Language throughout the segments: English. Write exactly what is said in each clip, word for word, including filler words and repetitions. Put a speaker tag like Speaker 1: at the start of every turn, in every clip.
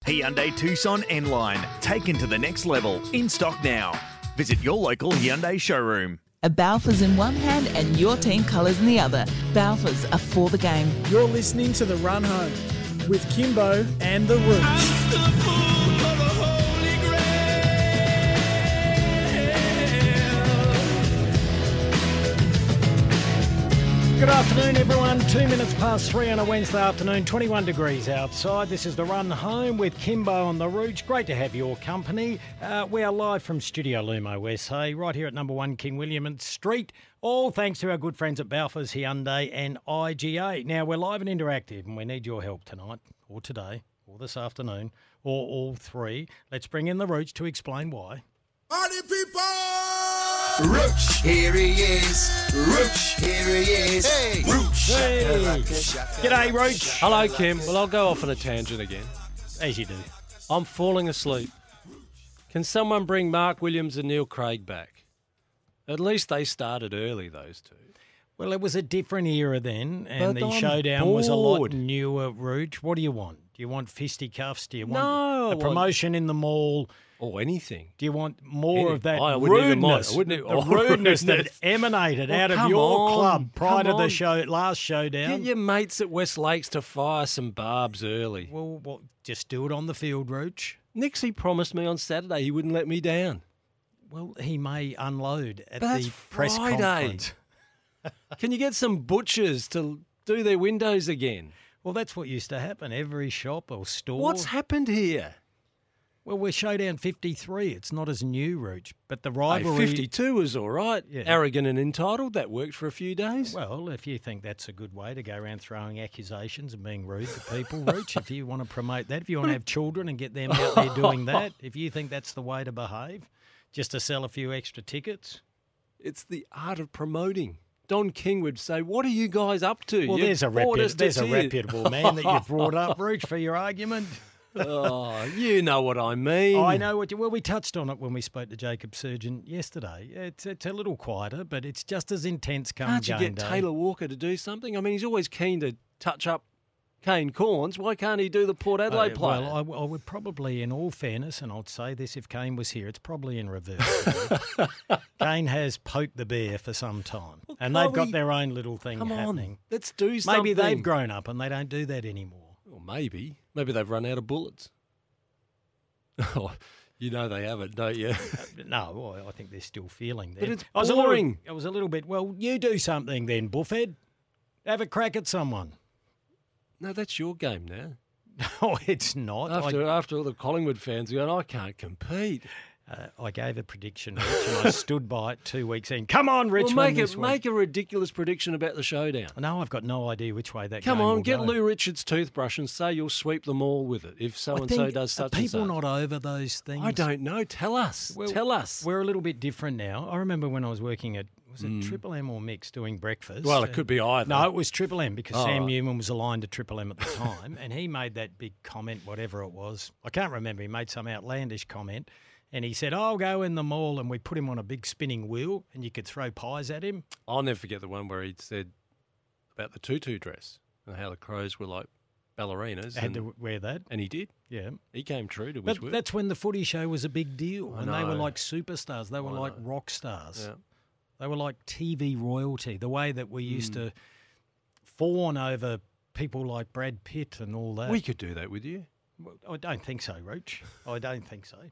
Speaker 1: Hyundai Tucson N-Line, taken to the next level, in stock now. Visit your local Hyundai showroom.
Speaker 2: A Balfours in one hand and your team colours in the other. Balfours are for the game.
Speaker 3: You're listening to The Run Home with Kimbo and The Rooch. Good afternoon, everyone. Two minutes past three on a Wednesday afternoon, twenty-one degrees outside. This is The Run Home with Kimbo on the Rooch. Great to have your company. Uh, we are live from Studio Lumo S A, right here at number one King William Street. All thanks to our good friends at Balfours, Hyundai and I G A. Now, we're live and interactive, and we need your help tonight, or today, or this afternoon, or all three. Let's bring in the Rooch to explain why.
Speaker 4: Party people! Rooch, here he is. Rooch, here he is. Hey, Rooch.
Speaker 3: Hey. G'day, Rooch.
Speaker 5: Hello, Kim. Well, I'll go off on a tangent again.
Speaker 3: As you do.
Speaker 5: I'm falling asleep. Can someone bring Mark Williams and Neil Craig back? At least they started early, those two.
Speaker 3: Well, it was a different era then, and
Speaker 5: But
Speaker 3: the
Speaker 5: I'm
Speaker 3: showdown was a lot
Speaker 5: bored.
Speaker 3: newer, Rooch. What do you want? Do you want fisticuffs? Do you want
Speaker 5: No, I
Speaker 3: a
Speaker 5: want-
Speaker 3: promotion in the mall?
Speaker 5: Or anything.
Speaker 3: Do you want more
Speaker 5: Any-
Speaker 3: of that
Speaker 5: I wouldn't even mind.
Speaker 3: rudeness?
Speaker 5: I wouldn't
Speaker 3: the
Speaker 5: even-
Speaker 3: rudeness that
Speaker 5: rudeness.
Speaker 3: emanated
Speaker 5: Well,
Speaker 3: out of
Speaker 5: come
Speaker 3: your
Speaker 5: on,
Speaker 3: club prior to
Speaker 5: come
Speaker 3: the
Speaker 5: on.
Speaker 3: show last showdown.
Speaker 5: Get your mates at West Lakes to fire some barbs early.
Speaker 3: Well, well, just do it on the field, Rooch.
Speaker 5: Nixie promised me on Saturday he wouldn't let me down.
Speaker 3: Well, he may unload at
Speaker 5: But
Speaker 3: the
Speaker 5: that's
Speaker 3: press
Speaker 5: Friday.
Speaker 3: conference.
Speaker 5: Can you get some butchers to do their windows again?
Speaker 3: Well, that's what used to happen. Every shop or store.
Speaker 5: What's happened here?
Speaker 3: Well, we're showdown fifty-three. It's not as new, Rooch, but the
Speaker 5: Hey,
Speaker 3: rivalry.
Speaker 5: fifty-two was all right.
Speaker 3: Yeah.
Speaker 5: Arrogant and entitled, that worked for a few days.
Speaker 3: Well, if you think that's a good way to go around throwing accusations and being rude to people, Rooch, if you want to promote that, if you want to have children and get them out there doing that, if you think that's the way to behave, just to sell a few extra tickets.
Speaker 5: It's the art of promoting. Don King would say, what are you guys up to?
Speaker 3: Well,
Speaker 5: You've
Speaker 3: there's a,
Speaker 5: brought us
Speaker 3: repu-
Speaker 5: to
Speaker 3: there's a
Speaker 5: tears."
Speaker 3: reputable man that you've brought up, Rooch, for your argument.
Speaker 5: Oh, you know what I mean.
Speaker 3: I know what you. Well, we touched on it when we spoke to Jacob Surgeon yesterday. It's it's a little quieter, but it's just as intense come
Speaker 5: Can't you
Speaker 3: game
Speaker 5: get
Speaker 3: day.
Speaker 5: Taylor Walker to do something? I mean, he's always keen to touch up Kane Corns. Why can't he do the Port Adelaide
Speaker 3: Uh,
Speaker 5: player?
Speaker 3: Well, I, w- I would probably, in all fairness, and I'd say this if Kane was here, it's probably in reverse. Kane has poked the bear for some time,
Speaker 5: Well,
Speaker 3: and
Speaker 5: can't
Speaker 3: they've got
Speaker 5: we-
Speaker 3: their own little thing
Speaker 5: Come
Speaker 3: happening.
Speaker 5: on, let's do something.
Speaker 3: Maybe they've grown up and they don't do that anymore.
Speaker 5: Well, maybe. Maybe they've run out of bullets. Oh, you know they haven't, don't you?
Speaker 3: No, I, I think they're still feeling that.
Speaker 5: But it's
Speaker 3: I was
Speaker 5: boring.
Speaker 3: A little, I was a little bit, well, you do something then, Buffhead. Have a crack at someone.
Speaker 5: No, that's your game now.
Speaker 3: No, it's not.
Speaker 5: After
Speaker 3: I,
Speaker 5: after all the Collingwood fans going, I can't compete.
Speaker 3: uh, I gave a prediction, Rich, and I stood by it two weeks in. Come on,
Speaker 5: Well,
Speaker 3: Richmond.
Speaker 5: make
Speaker 3: this
Speaker 5: it
Speaker 3: week.
Speaker 5: make a ridiculous prediction about the showdown.
Speaker 3: No, I've got no idea which way that
Speaker 5: Come
Speaker 3: game
Speaker 5: on,
Speaker 3: will
Speaker 5: get
Speaker 3: go.
Speaker 5: Lou Richards' toothbrush and say you'll sweep them all with it if so
Speaker 3: I
Speaker 5: and so
Speaker 3: think-
Speaker 5: does
Speaker 3: are
Speaker 5: such and
Speaker 3: people
Speaker 5: such.
Speaker 3: not over those things?
Speaker 5: I don't know. Tell us.
Speaker 3: Well,
Speaker 5: Tell us.
Speaker 3: We're a little bit different now. I remember when I was working at, was it Triple M or Mix doing breakfast?
Speaker 5: Hmm. Well, it
Speaker 3: and-
Speaker 5: could be either.
Speaker 3: No, it was Triple M because
Speaker 5: Oh,
Speaker 3: Sam
Speaker 5: right.
Speaker 3: Newman was aligned to Triple M at the time, and he made that big comment, whatever it was. I can't remember. He made some outlandish comment, and he said, "I'll go in the mall," and we put him on a big spinning wheel, and you could throw pies at him.
Speaker 5: I'll never forget the one where he said about the tutu dress and how the Crows were like ballerinas.
Speaker 3: Had
Speaker 5: and,
Speaker 3: to wear that.
Speaker 5: and he did.
Speaker 3: Yeah.
Speaker 5: He came true to his
Speaker 3: But
Speaker 5: word.
Speaker 3: that's when the footy show was a big deal,
Speaker 5: I
Speaker 3: and they were
Speaker 5: know.
Speaker 3: like superstars. They were
Speaker 5: I
Speaker 3: like
Speaker 5: know.
Speaker 3: rock stars.
Speaker 5: Yeah.
Speaker 3: They were like T V royalty, the way that we used
Speaker 5: Mm.
Speaker 3: to fawn over people like Brad Pitt and all that.
Speaker 5: We could do that with you.
Speaker 3: Well, I don't think so, Roach. I don't think so.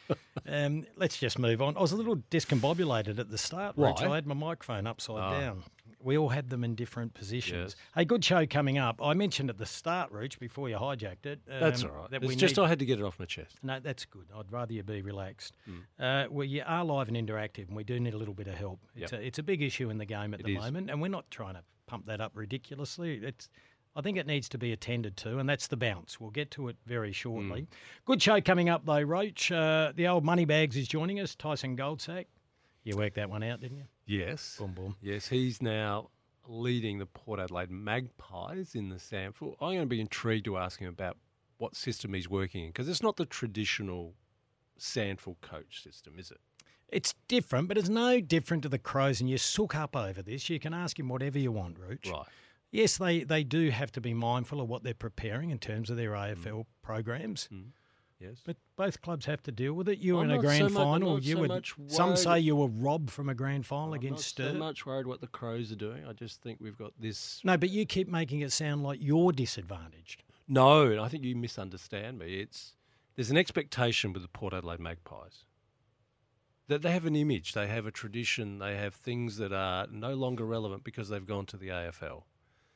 Speaker 3: um, let's just move on. I was a little discombobulated at the start, Roach.
Speaker 5: Why?
Speaker 3: I had my microphone upside
Speaker 5: Oh.
Speaker 3: down. We all had them in different positions.
Speaker 5: Yes.
Speaker 3: A good show coming up. I mentioned at the start, Roach, before you hijacked it. Um,
Speaker 5: That's all right.
Speaker 3: That
Speaker 5: It's
Speaker 3: we
Speaker 5: just
Speaker 3: need-
Speaker 5: I had to get it off my chest.
Speaker 3: No, that's good. I'd rather you be relaxed.
Speaker 5: Mm.
Speaker 3: Uh, well, you are live and interactive, and we do need a little bit of help. It's,
Speaker 5: Yep.
Speaker 3: a, it's a big issue in the game at
Speaker 5: It
Speaker 3: the
Speaker 5: is.
Speaker 3: moment, and we're not trying to pump that up ridiculously. It's, I think it needs to be attended to, and that's the bounce. We'll get to it very shortly.
Speaker 5: Mm.
Speaker 3: Good show coming up, though, Roach. Uh, the old Moneybags is joining us, Tyson Goldsack. You worked that one out, didn't you?
Speaker 5: Yes.
Speaker 3: Boom, boom.
Speaker 5: Yes, he's now leading the Port Adelaide Magpies in the SANFL. I'm going to be intrigued to ask him about what system he's working in, because it's not the traditional SANFL coach system, is it?
Speaker 3: It's different, but it's no different to the Crows, and you sook up over this. You can ask him whatever you want, Roach.
Speaker 5: Right.
Speaker 3: Yes, they, they do have to be mindful of what they're preparing in terms of their A F L programs.
Speaker 5: Mm. Yes.
Speaker 3: But both clubs have to deal with it. You were
Speaker 5: I'm
Speaker 3: in a
Speaker 5: not
Speaker 3: grand
Speaker 5: so mu- I'm
Speaker 3: final.
Speaker 5: not
Speaker 3: You
Speaker 5: so
Speaker 3: would.
Speaker 5: much
Speaker 3: Some say
Speaker 5: worried-
Speaker 3: you were robbed from a grand final
Speaker 5: I'm
Speaker 3: against
Speaker 5: not so
Speaker 3: Sturt.
Speaker 5: much worried what the Crows are doing. I just think we've got this.
Speaker 3: No, but you keep making it sound like you're disadvantaged.
Speaker 5: No, and I think you misunderstand me. It's there's an expectation with the Port Adelaide Magpies that they have an image, they have a tradition, they have things that are no longer relevant because they've gone to the A F L,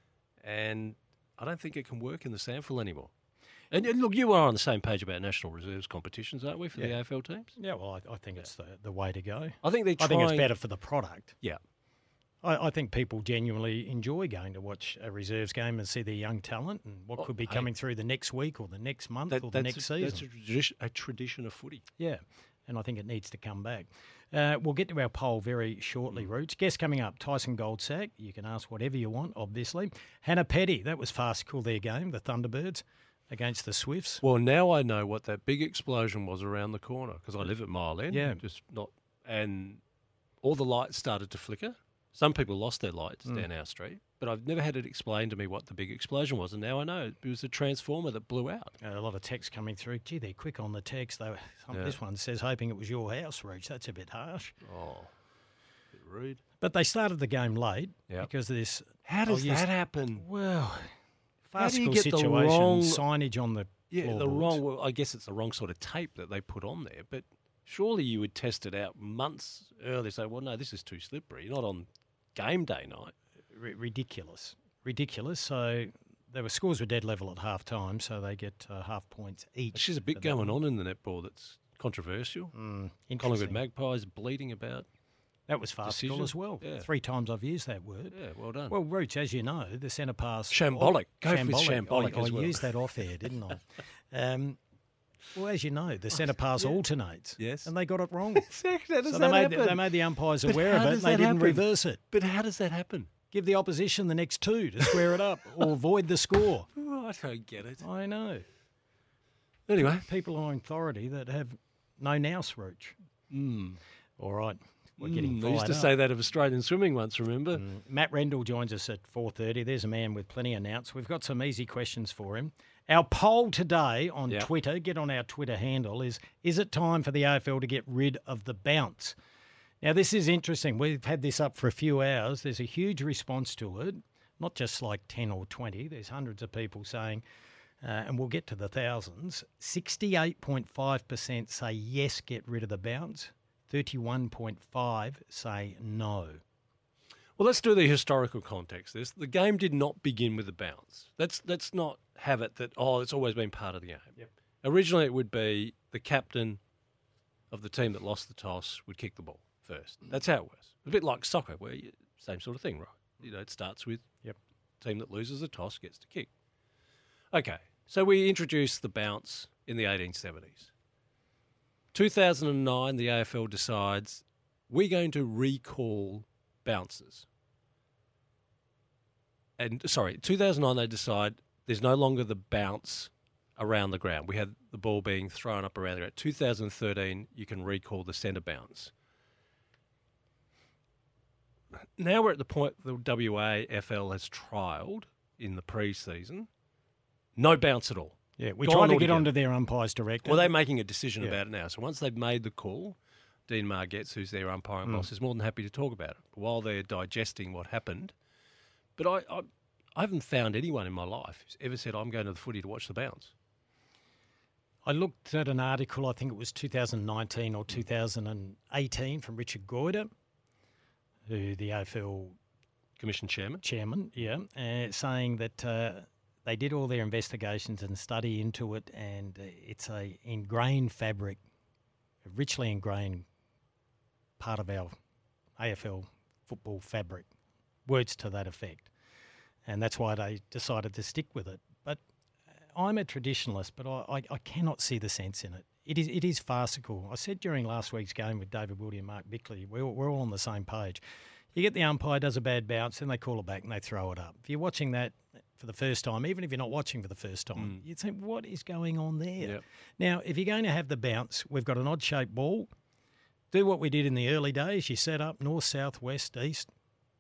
Speaker 5: and I don't think it can work in the SANFL anymore. And, and look, you are on the same page about national reserves competitions, aren't we, for the
Speaker 3: Yeah.
Speaker 5: A F L teams?
Speaker 3: Yeah, well, I, I think it's the, the way to go.
Speaker 5: I think they're
Speaker 3: I
Speaker 5: trying.
Speaker 3: think it's better for the product.
Speaker 5: Yeah.
Speaker 3: I, I think people genuinely enjoy going to watch a reserves game and see their young talent and what
Speaker 5: Oh,
Speaker 3: could be
Speaker 5: hey.
Speaker 3: coming through the next week or the next month
Speaker 5: That-
Speaker 3: or the
Speaker 5: that's
Speaker 3: next
Speaker 5: a,
Speaker 3: season.
Speaker 5: That's a, tradition, a tradition of footy.
Speaker 3: Yeah, and I think it needs to come back. Uh, we'll get to our poll very shortly,
Speaker 5: Mm.
Speaker 3: Roots. Guest coming up, Tyson Goldsack. You can ask whatever you want, obviously. Hannah Petty, that was farcical, their game, the Thunderbirds against the Swifts.
Speaker 5: Well, now I know what that big explosion was around the corner because I live at Mile End.
Speaker 3: Yeah.
Speaker 5: Just not, and all the lights started to flicker. Some people lost their lights
Speaker 3: Mm.
Speaker 5: down our street, but I've never had it explained to me what the big explosion was, and now I know it was a transformer that blew out.
Speaker 3: Uh, a lot of text coming through. Gee, they're quick on the text. Though. Some,
Speaker 5: Yeah.
Speaker 3: This one says, hoping it was your house, Roots. That's a bit harsh.
Speaker 5: Oh, bit rude.
Speaker 3: But they started the game late
Speaker 5: Yep.
Speaker 3: because of this.
Speaker 5: How
Speaker 3: I'll
Speaker 5: does
Speaker 3: use-
Speaker 5: that happen?
Speaker 3: Well,
Speaker 5: How do you
Speaker 3: farcical
Speaker 5: get the
Speaker 3: situation,
Speaker 5: wrong-
Speaker 3: signage on the
Speaker 5: Yeah, the
Speaker 3: floorboards.
Speaker 5: wrong. Well, I guess it's the wrong sort of tape that they put on there, but surely you would test it out months earlier. Say, well, no, this is too slippery. Not on game day night.
Speaker 3: R- ridiculous, ridiculous. So there were scores were dead level at half time, so they get uh, half points each.
Speaker 5: There's just a bit
Speaker 3: for that
Speaker 5: going
Speaker 3: one.
Speaker 5: on in the netball that's controversial.
Speaker 3: Mm,
Speaker 5: Collingwood
Speaker 3: interesting.
Speaker 5: Magpies bleeding about.
Speaker 3: That was farcical
Speaker 5: decision.
Speaker 3: as well.
Speaker 5: Yeah.
Speaker 3: Three times I've used that word.
Speaker 5: Yeah, well done.
Speaker 3: Well, Roots, as you know, the centre pass.
Speaker 5: Shambolic. Go with
Speaker 3: shambolic.
Speaker 5: shambolic
Speaker 3: I,
Speaker 5: as
Speaker 3: I
Speaker 5: well.
Speaker 3: used that off air, didn't I? Um, well, as you know, the centre pass
Speaker 5: yeah.
Speaker 3: alternates.
Speaker 5: Yes.
Speaker 3: And they got it wrong.
Speaker 5: Exactly. How does
Speaker 3: so
Speaker 5: that
Speaker 3: they made,
Speaker 5: happen?
Speaker 3: they made the umpires
Speaker 5: But
Speaker 3: aware of
Speaker 5: how
Speaker 3: it
Speaker 5: does
Speaker 3: and they
Speaker 5: that
Speaker 3: didn't
Speaker 5: happen?
Speaker 3: reverse it.
Speaker 5: But how does that happen?
Speaker 3: Give the opposition the next two to square it up or void the score.
Speaker 5: Oh, I don't get it.
Speaker 3: I know.
Speaker 5: Anyway.
Speaker 3: People on authority that have no nous, Rooch.
Speaker 5: Mm.
Speaker 3: All right. We're getting
Speaker 5: Mm, I
Speaker 3: fired
Speaker 5: used to
Speaker 3: up.
Speaker 5: say that of Australian swimming once, remember?
Speaker 3: Mm, Matt Rendell joins us at four thirty. There's a man with plenty of nouns. We've got some easy questions for him. Our poll today on
Speaker 5: Yep.
Speaker 3: Twitter, get on our Twitter handle, is is it time for the A F L to get rid of the bounce? Now, this is interesting. We've had this up for a few hours. There's a huge response to it, not just like ten or twenty. There's hundreds of people saying, uh, and we'll get to the thousands, sixty-eight point five percent say yes, get rid of the bounce. thirty-one point five say no.
Speaker 5: Well, let's do the historical context. This the game did not begin with a bounce. Let's let's not have it that oh, it's always been part of the game.
Speaker 3: Yep.
Speaker 5: Originally, it would be the captain of the team that lost the toss would kick the ball first. That's how it was. A bit like soccer, where you, same sort of thing, right? You know, it starts with
Speaker 3: Yep.
Speaker 5: team that loses the toss gets to kick. Okay, so we introduced the bounce in the eighteen seventies. two thousand nine, the A F L decides we're going to recall bounces. And sorry, two thousand nine they decide there's no longer the bounce around the ground. We had the ball being thrown up around the ground. two thousand thirteen, you can recall the centre bounce. Now we're at the point the W A F L has trialled in the pre-season. No bounce at all.
Speaker 3: Yeah, we
Speaker 5: Gone
Speaker 3: tried to get
Speaker 5: altogether.
Speaker 3: onto their umpires directly.
Speaker 5: Well, they're making a decision
Speaker 3: Yeah.
Speaker 5: about it now. So once they've made the call, Dean Margetts, who's their umpiring boss, is more than happy to talk about it while they're digesting what happened. But I, I, I haven't found anyone in my life who's ever said, I'm going to the footy to watch the bounce.
Speaker 3: I looked at an article, I think it was two thousand nineteen or two thousand eighteen, from Richard Goyder, who the A F L
Speaker 5: Commission chairman.
Speaker 3: chairman, yeah, uh, saying that uh, they did all their investigations and study into it, and uh, it's a ingrained fabric, a richly ingrained part of our A F L football fabric. Words to that effect. And that's why they decided to stick with it. But I'm a traditionalist, but I, I, I cannot see the sense in it. It is it is farcical. I said during last week's game with David Wildy and Mark Bickley, we're, we're all on the same page. You get the umpire, does a bad bounce, then they call it back and they throw it up. If you're watching that for the first time, even if you're not watching for the first time, you'd think, what is going on there?
Speaker 5: Yep.
Speaker 3: Now, if you're going to have the bounce, we've got an odd-shaped ball. Do what we did in the early days. You set up north, south, west, east.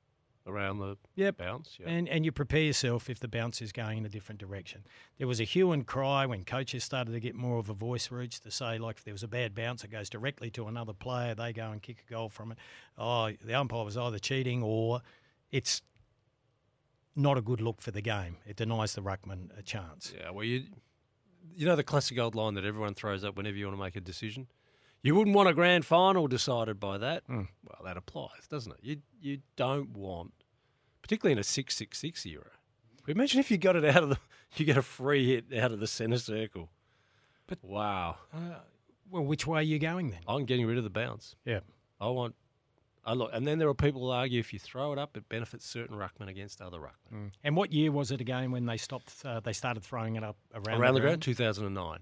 Speaker 5: around the
Speaker 3: Yep.
Speaker 5: bounce. Yeah.
Speaker 3: And and you prepare yourself if the bounce is going in a different direction. There was a hue and cry when coaches started to get more of a voice reach to say, like, if there was a bad bounce, it goes directly to another player. They go and kick a goal from it. Oh, the umpire was either cheating or it's not a good look for the game. It denies the ruckman a chance.
Speaker 5: Yeah, well, you you know the classic old line that everyone throws up whenever you want to make a decision? You wouldn't want a grand final decided by that.
Speaker 3: Mm.
Speaker 5: Well, that applies, doesn't it? You you don't want, particularly in a six six six era. Imagine if you got it out of the, you get a free hit out of the centre circle.
Speaker 3: But
Speaker 5: wow.
Speaker 3: Uh, well, which way are you going then?
Speaker 5: I'm getting rid of the bounce.
Speaker 3: Yeah.
Speaker 5: I want, I look, and then there are people who argue if you throw it up, it benefits certain ruckmen against other ruckmen.
Speaker 3: Mm. And what year was it again when they stopped? Uh, they started throwing it up around,
Speaker 5: Around
Speaker 3: the
Speaker 5: the ground,
Speaker 3: ground?
Speaker 5: two thousand nine.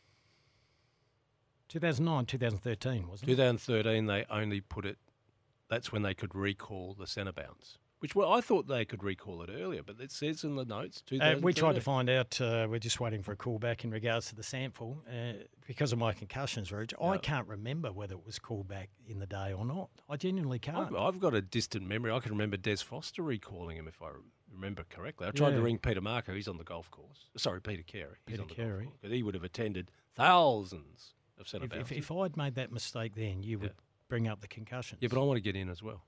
Speaker 3: two thousand nine, two thousand thirteen, wasn't it?
Speaker 5: two thousand thirteen, they only put it, that's when they could recall the centre bounce, which well, I thought they could recall it earlier, but it says in the notes two thousand thirteen.
Speaker 3: Uh, we tried to find out, uh, we're just waiting for a call back in regards to the sample. Uh, because of my concussions, Rich, I
Speaker 5: Yeah.
Speaker 3: can't remember whether it was called back in the day or not. I genuinely can't.
Speaker 5: I've, I've got a distant memory. I can remember Des Foster recalling him if I remember correctly. I tried
Speaker 3: Yeah.
Speaker 5: to ring Peter Marco. He's on the golf course. Sorry, Peter Carey. He's
Speaker 3: Peter
Speaker 5: on the
Speaker 3: Carey.
Speaker 5: golf course. Because he would have attended thousands of centre
Speaker 3: If, if,
Speaker 5: bounces.
Speaker 3: if I'd made that mistake then, you would
Speaker 5: Yeah.
Speaker 3: bring up the concussions.
Speaker 5: Yeah, but I want to get in as well.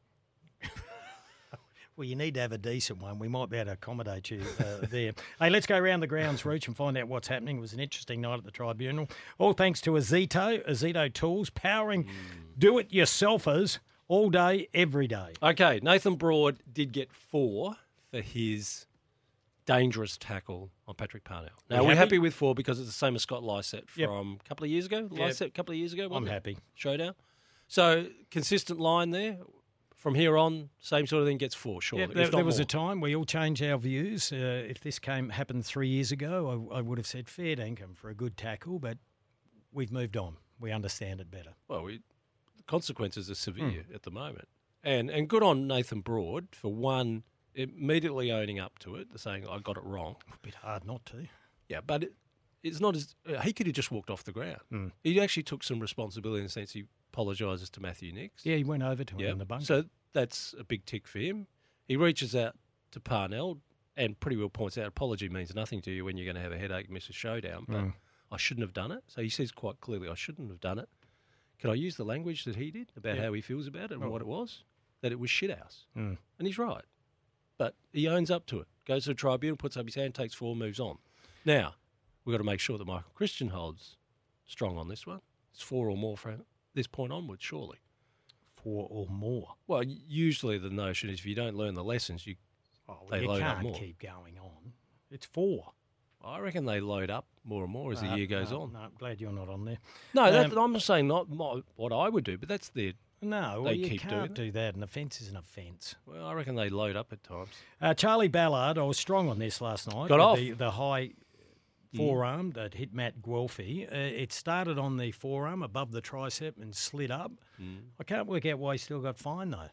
Speaker 3: Well, you need to have a decent one. We might be able to accommodate you uh, there. Hey, let's go around the grounds, Reach, and find out what's happening. It was an interesting night at the Tribunal. All thanks to Azito, Azito Tools, powering
Speaker 5: Mm.
Speaker 3: do-it-yourselfers all day, every day.
Speaker 5: Okay, Nathan Broad did get four for his dangerous tackle on Patrick Parnell. Now,
Speaker 3: We
Speaker 5: we're
Speaker 3: happy?
Speaker 5: happy with four because it's the same as Scott Lysett
Speaker 3: Yep.
Speaker 5: from a couple of years ago.
Speaker 3: Yep.
Speaker 5: Lysett a couple of years ago,
Speaker 3: I'm
Speaker 5: wasn't it?
Speaker 3: happy.
Speaker 5: Showdown. So, consistent line there. From here on, same sort of thing, gets four, surely.
Speaker 3: Yeah, there,
Speaker 5: if not
Speaker 3: there was
Speaker 5: more.
Speaker 3: a time we all changed our views. Uh, if this came happened three years ago, I, I would have said fair dinkum for a good tackle, but we've moved on. We understand it better.
Speaker 5: Well, we, the consequences are severe
Speaker 3: Hmm.
Speaker 5: at the moment. And and good on Nathan Broad for, one, immediately owning up to it, saying, I got it wrong.
Speaker 3: A bit hard not to.
Speaker 5: Yeah, but it, it's not as... Uh, he could have just walked off the ground.
Speaker 3: Mm.
Speaker 5: He actually took some responsibility in the sense he apologises to Matthew Nix.
Speaker 3: Yeah, he went over to him
Speaker 5: Yeah.
Speaker 3: in the bunker.
Speaker 5: So that's a big tick for him. He reaches out to Parnell and pretty well points out apology means nothing to you when you're going to have a headache and miss a showdown, but
Speaker 3: Mm.
Speaker 5: I shouldn't have done it. So he says quite clearly, I shouldn't have done it. Can I use the language that he did about
Speaker 3: Yeah.
Speaker 5: how he feels about it and
Speaker 3: Oh.
Speaker 5: what it was? That it was shithouse.
Speaker 3: Mm.
Speaker 5: And he's right. But he owns up to it. Goes to the tribunal, puts up his hand, takes four, moves on. Now, we've got to make sure that Michael Christian holds strong on this one. It's four or more from this point onwards, surely.
Speaker 3: Four or more.
Speaker 5: Well, usually the notion is if you don't learn the lessons, you
Speaker 3: Oh, well,
Speaker 5: They
Speaker 3: you
Speaker 5: load up
Speaker 3: can't
Speaker 5: more.
Speaker 3: keep going on. It's four.
Speaker 5: I reckon they load up more and more as the
Speaker 3: Uh,
Speaker 5: year goes
Speaker 3: no,
Speaker 5: on.
Speaker 3: No, glad you're not on there.
Speaker 5: No, that,
Speaker 3: Um,
Speaker 5: I'm not saying not, not what I would do, but that's their.
Speaker 3: No, well,
Speaker 5: They
Speaker 3: you
Speaker 5: keep doing
Speaker 3: can't
Speaker 5: it.
Speaker 3: do that. An offence is an offence.
Speaker 5: Well, I reckon they load up at times.
Speaker 3: Uh, Charlie Ballard, I was strong on this last night.
Speaker 5: Got
Speaker 3: with
Speaker 5: off.
Speaker 3: The, the high forearm that hit Matt Guelphy. Uh, it started on the forearm above the tricep and slid up.
Speaker 5: Mm.
Speaker 3: I can't work out why he still got fined, though.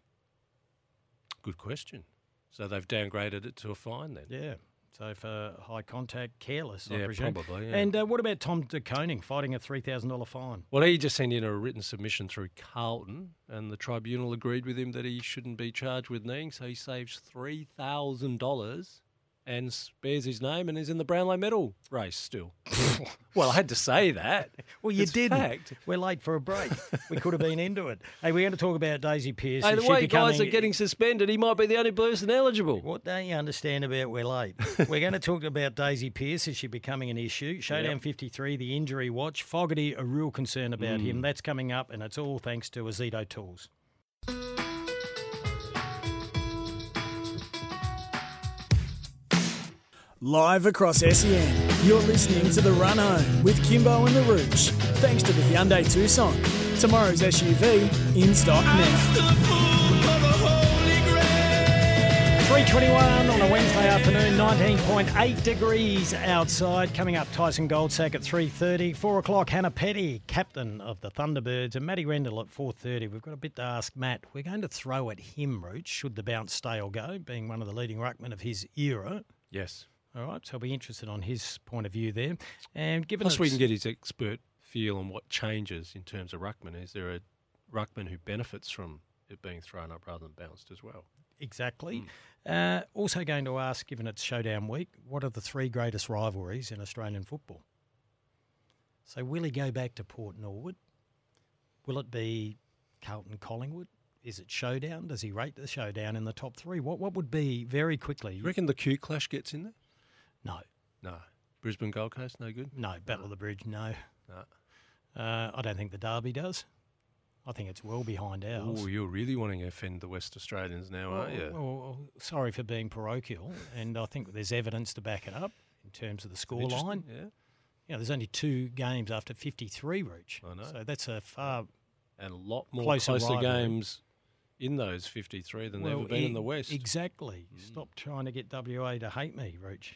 Speaker 5: Good question. So they've downgraded it to a fine then.
Speaker 3: Yeah. So for high contact, careless, I
Speaker 5: Yeah,
Speaker 3: presume.
Speaker 5: probably, yeah.
Speaker 3: And uh, what about Tom de Koning fighting a three thousand dollars fine?
Speaker 5: Well, he just sent in a written submission through Carlton, and the tribunal agreed with him that he shouldn't be charged with kneeing, so he saves three thousand dollars and spares his name and is in the Brownlow medal race still. Well, I had to say that.
Speaker 3: Well, you
Speaker 5: It's
Speaker 3: didn't.
Speaker 5: fact.
Speaker 3: We're late for a break. We could have been into it. Hey, we're going to talk about Daisy Pearce.
Speaker 5: Hey,
Speaker 3: Is
Speaker 5: the
Speaker 3: she
Speaker 5: way
Speaker 3: becoming-
Speaker 5: guys are getting suspended, he might be the only person eligible.
Speaker 3: What don't you understand about we're late? We're going to talk about Daisy Pearce. Is she becoming an issue? Showdown
Speaker 5: Yep.
Speaker 3: fifty-three, the injury watch. Fogarty, a real concern about
Speaker 5: Mm.
Speaker 3: him. That's coming up, and it's all thanks to Azito Tools.
Speaker 6: Live across S E N, you're listening to The Run Home with Kimbo and the Rooch. Thanks to the Hyundai Tucson. Tomorrow's S U V in stock now.
Speaker 3: three twenty-one on a Wednesday afternoon, nineteen point eight degrees outside. Coming up, Tyson Goldsack at three thirty. four o'clock, Hannah Petty, captain of the Thunderbirds, and Matty Rendell at four thirty. We've got a bit to ask Matt. We're going to throw at him, Rooch, should the bounce stay or go, being one of the leading ruckmen of his era.
Speaker 5: Yes.
Speaker 3: All right, so I'll be interested on his point of view there. And given
Speaker 5: Plus, we
Speaker 3: it's-
Speaker 5: can get his expert feel on what changes in terms of ruckman. Is there a ruckman who benefits from it being thrown up rather than bounced as well?
Speaker 3: exactly. Mm. Uh, also going to ask, given it's Showdown week, what are the three greatest rivalries in Australian football? So will he go back to Port Norwood? Will it be Carlton Collingwood? Is it Showdown? Does he rate the Showdown in the top three? What what would be, very quickly...
Speaker 5: You reckon the Q Clash gets in there?
Speaker 3: No.
Speaker 5: No. Brisbane Gold Coast, no good?
Speaker 3: No. Battle no. of the Bridge, no.
Speaker 5: No.
Speaker 3: Uh, I don't think the Derby does. I think it's well behind ours.
Speaker 5: Oh, you're really wanting to offend the West Australians now,
Speaker 3: well,
Speaker 5: aren't you?
Speaker 3: Well, sorry for being parochial, and I think there's evidence to back it up in terms of the scoreline.
Speaker 5: Yeah.
Speaker 3: You know, there's only two games after fifty-three, Rooch.
Speaker 5: I know.
Speaker 3: So that's a far
Speaker 5: and a lot more
Speaker 3: closer,
Speaker 5: closer
Speaker 3: rivalry.
Speaker 5: games in those fifty-three than
Speaker 3: well,
Speaker 5: there ever been
Speaker 3: e-
Speaker 5: in the West.
Speaker 3: Exactly.
Speaker 5: Mm.
Speaker 3: Stop trying to get W A to hate me, Rooch.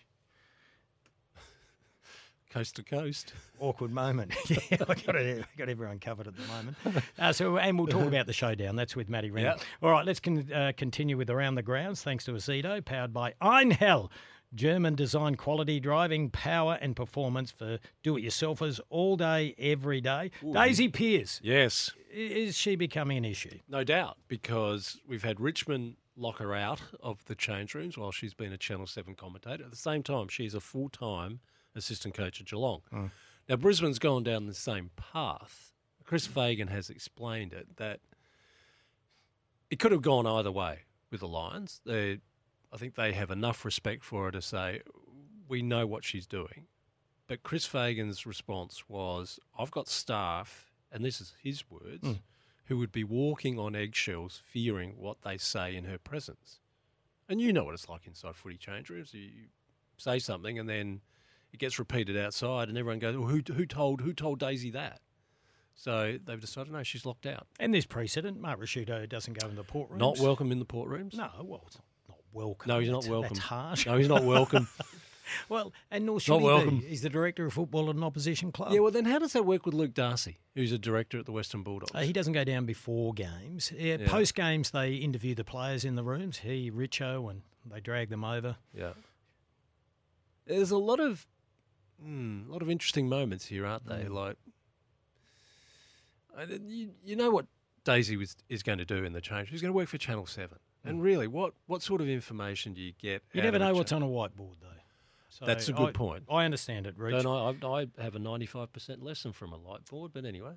Speaker 5: Coast to coast.
Speaker 3: Awkward moment. yeah, I got it. I got everyone covered at the moment. Uh, so, and we'll talk about the Showdown. That's with Matty Renner.
Speaker 5: Yep.
Speaker 3: All right, let's con- uh, continue with Around the Grounds. Thanks to Aceto, powered by Einhell. German design quality, driving power and performance for do-it-yourselfers all day, every day.
Speaker 5: Ooh.
Speaker 3: Daisy Pearce.
Speaker 5: Yes.
Speaker 3: Is she becoming an issue?
Speaker 5: No doubt, because we've had Richmond lock her out of the change rooms while she's been a Channel seven commentator. At the same time, she's a full-time assistant coach at Geelong. Mm. Now, Brisbane's gone down the same path. Chris Fagan has explained it, that it could have gone either way with the Lions. They, I think they have enough respect for her to say, we know what she's doing. But Chris Fagan's response was, I've got staff, and this is his words, mm. who would be walking on eggshells fearing what they say in her presence. And you know what it's like inside footy change rooms. You say something and then it gets repeated outside and everyone goes, well, who, who told who told Daisy that? So they've decided, no, she's locked out.
Speaker 3: And there's precedent. Mark Rasciuto doesn't go in the port rooms.
Speaker 5: Not welcome in the port rooms?
Speaker 3: No, well, it's not, not welcome.
Speaker 5: No, he's
Speaker 3: that's,
Speaker 5: not welcome.
Speaker 3: That's harsh.
Speaker 5: No, he's not welcome.
Speaker 3: Well, and nor should
Speaker 5: not
Speaker 3: he
Speaker 5: welcome.
Speaker 3: be. He's the director of football at an opposition club.
Speaker 5: Yeah, well, then how does that work with Luke Darcy, who's a director at the Western Bulldogs?
Speaker 3: Uh, he doesn't go down before games. Yeah,
Speaker 5: Yeah.
Speaker 3: Post games, they interview the players in the rooms. He, Richo, and they drag them over.
Speaker 5: Yeah. There's a lot of, mm, a lot of interesting moments here, aren't they?
Speaker 3: Mm.
Speaker 5: Like, I- you, you know what Daisy was is going to do in the change. She's going to work for Channel seven. And really, what, what sort of information do you get?
Speaker 3: You
Speaker 5: out
Speaker 3: never
Speaker 5: of a
Speaker 3: know what's
Speaker 5: cha-
Speaker 3: on a whiteboard, though. So
Speaker 5: That's a good
Speaker 3: I,
Speaker 5: point.
Speaker 3: I understand it, Rich.
Speaker 5: Don't I, I? I have a ninety-five percent lesson from a whiteboard, but anyway.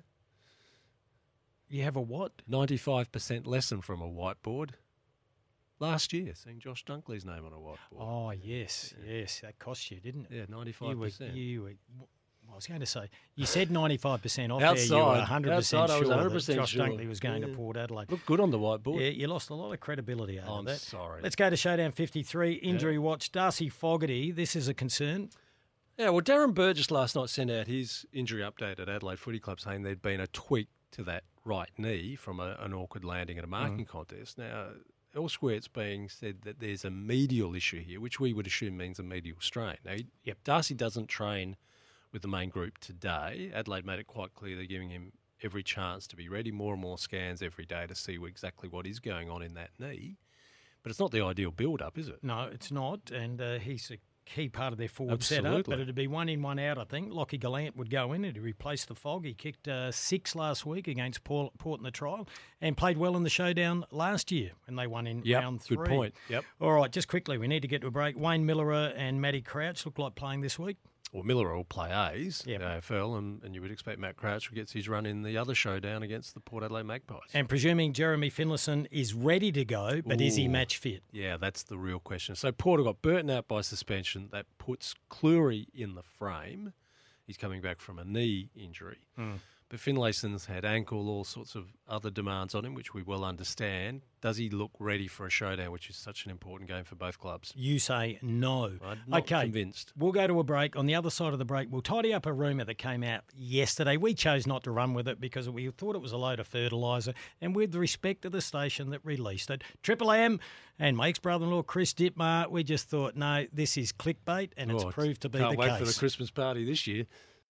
Speaker 3: You have a what?
Speaker 5: ninety-five percent lesson from a whiteboard. Last year, seeing Josh Dunkley's name on a whiteboard.
Speaker 3: Oh, yes, yeah. yes. That cost you, didn't it?
Speaker 5: Yeah, ninety-five
Speaker 3: You were,
Speaker 5: percent.
Speaker 3: you were, I was going to say, you said ninety-five percent off
Speaker 5: Outside,
Speaker 3: there. You were one hundred percent
Speaker 5: outside, I
Speaker 3: sure
Speaker 5: was one hundred percent
Speaker 3: that Josh
Speaker 5: sure.
Speaker 3: Dunkley was going
Speaker 5: Yeah.
Speaker 3: to Port Adelaide.
Speaker 5: Looked good on the whiteboard.
Speaker 3: Yeah, you lost a lot of credibility out
Speaker 5: Oh,
Speaker 3: of
Speaker 5: I'm
Speaker 3: that.
Speaker 5: sorry.
Speaker 3: Let's go to Showdown fifty-three, injury watch. Darcy Fogarty, this is a concern.
Speaker 5: Yeah, well, Darren Burgess last night sent out his injury update at Adelaide Footy Club saying there'd been a tweak to that right knee from a, an awkward landing at a marking mm. contest. Now, elsewhere it's being said that there's a medial issue here, which we would assume means a medial strain. Now, yep. Darcy doesn't train with the main group today. Adelaide made it quite clear they're giving him every chance to be ready, more and more scans every day to see exactly what is going on in that knee. But it's not the ideal build-up, is it?
Speaker 3: No, it's not, and uh, he's a key part of their forward
Speaker 5: Absolutely.
Speaker 3: setup, but it'd be one in, one out, I think. Lockie Gallant would go in to replace the Fog. He kicked uh, six last week against Port, Port in the trial and played well in the Showdown last year when they won in
Speaker 5: yep,
Speaker 3: round three.
Speaker 5: Good point. Yep.
Speaker 3: All right, just quickly, we need to get to a break. Wayne Millerer and Matty Crouch look like playing this week.
Speaker 5: Well, Miller will play A's
Speaker 3: yep.
Speaker 5: in A F L, and, and you would expect Matt Crouch gets his run in the other showdown against the Port Adelaide Magpies.
Speaker 3: And presuming Jeremy Finlayson is ready to go, but Ooh. is he match fit?
Speaker 5: Yeah, that's the real question. So Port have got Burton out by suspension. That puts Cleary in the frame. He's coming back from a knee injury. Mm. But Finlayson's had ankle, all sorts of other demands on him, which we well understand. Does he look ready for a showdown, which is such an important game for both clubs?
Speaker 3: You say no.
Speaker 5: I'm not
Speaker 3: okay,
Speaker 5: convinced.
Speaker 3: We'll go to a break. On the other side of the break, we'll tidy up a rumour that came out yesterday. We chose not to run with it because we thought it was a load of fertiliser, and with respect to the station that released it, Triple M and my ex-brother-in-law, Chris Dittmar, we just thought, no, this is clickbait, and
Speaker 5: oh,
Speaker 3: it's proved to be
Speaker 5: the case.
Speaker 3: Can't
Speaker 5: wait for the Christmas party this year.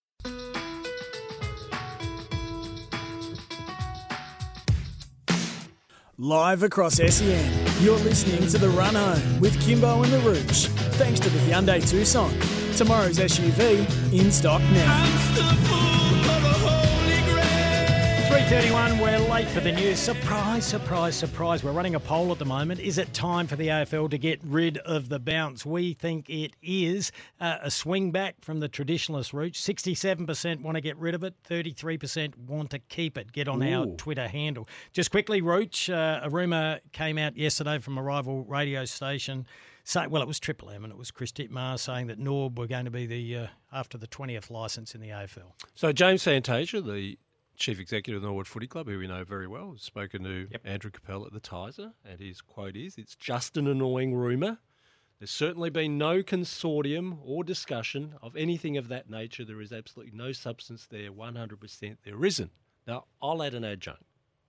Speaker 6: Live across S E N, you're listening to The Run Home with Kimbo and the Rooch. Thanks to the Hyundai Tucson. Tomorrow's S U V in stock now.
Speaker 3: three thirty-one, we're late for the news. Surprise, surprise, surprise. We're running a poll at the moment. Is it time for the A F L to get rid of the bounce? We think it is. Uh, a swing back from the traditionalist route. sixty-seven percent want to get rid of it. thirty-three percent want to keep it. Get on Ooh. our Twitter handle. Just quickly, Roach, uh, a rumour came out yesterday from a rival radio station. Say, well, it was Triple M and it was Chris Dittmar saying that Norb were going to be the uh, after the twentieth licence in the A F L.
Speaker 5: So James Fantasia, the Chief Executive of the Norwood Footy Club, who we know very well, has spoken to yep. Andrew Capel at the Tiser, and his quote is, "It's just an annoying rumour. There's certainly been no consortium or discussion of anything of that nature. There is absolutely no substance there, one hundred percent there isn't." Now, I'll add an adjunct.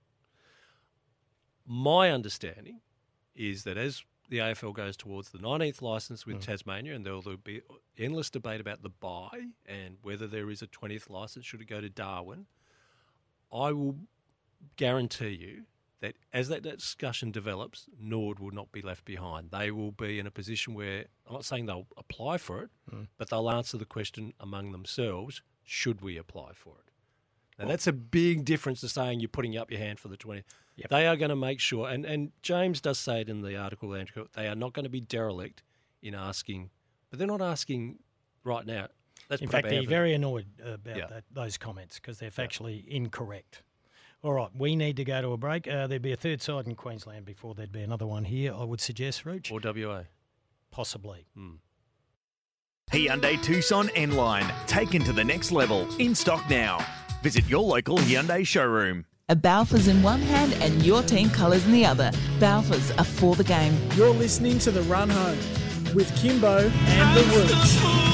Speaker 5: My understanding is that as the A F L goes towards the nineteenth licence with mm. Tasmania, and there will be endless debate about the bye and whether there is a twentieth licence, should it go to Darwin, I will guarantee you that as that discussion develops, Nord will not be left behind. They will be in a position where, I'm not saying they'll apply for it, mm. but they'll answer the question among themselves, should we apply for it? Now, that's a big difference to saying you're putting up your hand for the twentieth. Yep. They are going to make sure, and, and James does say it in the article, Andrew, they are not going to be derelict in asking, but they're not asking right now. Let's
Speaker 3: in fact, they're very annoyed about yeah. that, those comments because they're factually yeah. incorrect. All right, we need to go to a break. Uh, there'd be a third side in Queensland before there'd be another one here, I would suggest, Rooch.
Speaker 5: Or W A.
Speaker 3: Possibly.
Speaker 5: Mm.
Speaker 1: Hyundai Tucson N-Line, taken to the next level, in stock now. Visit your local Hyundai showroom.
Speaker 2: A Balfours in one hand and your team colours in the other. Balfours are for the game.
Speaker 6: You're listening to The Run Home with Kimbo and the Rooch.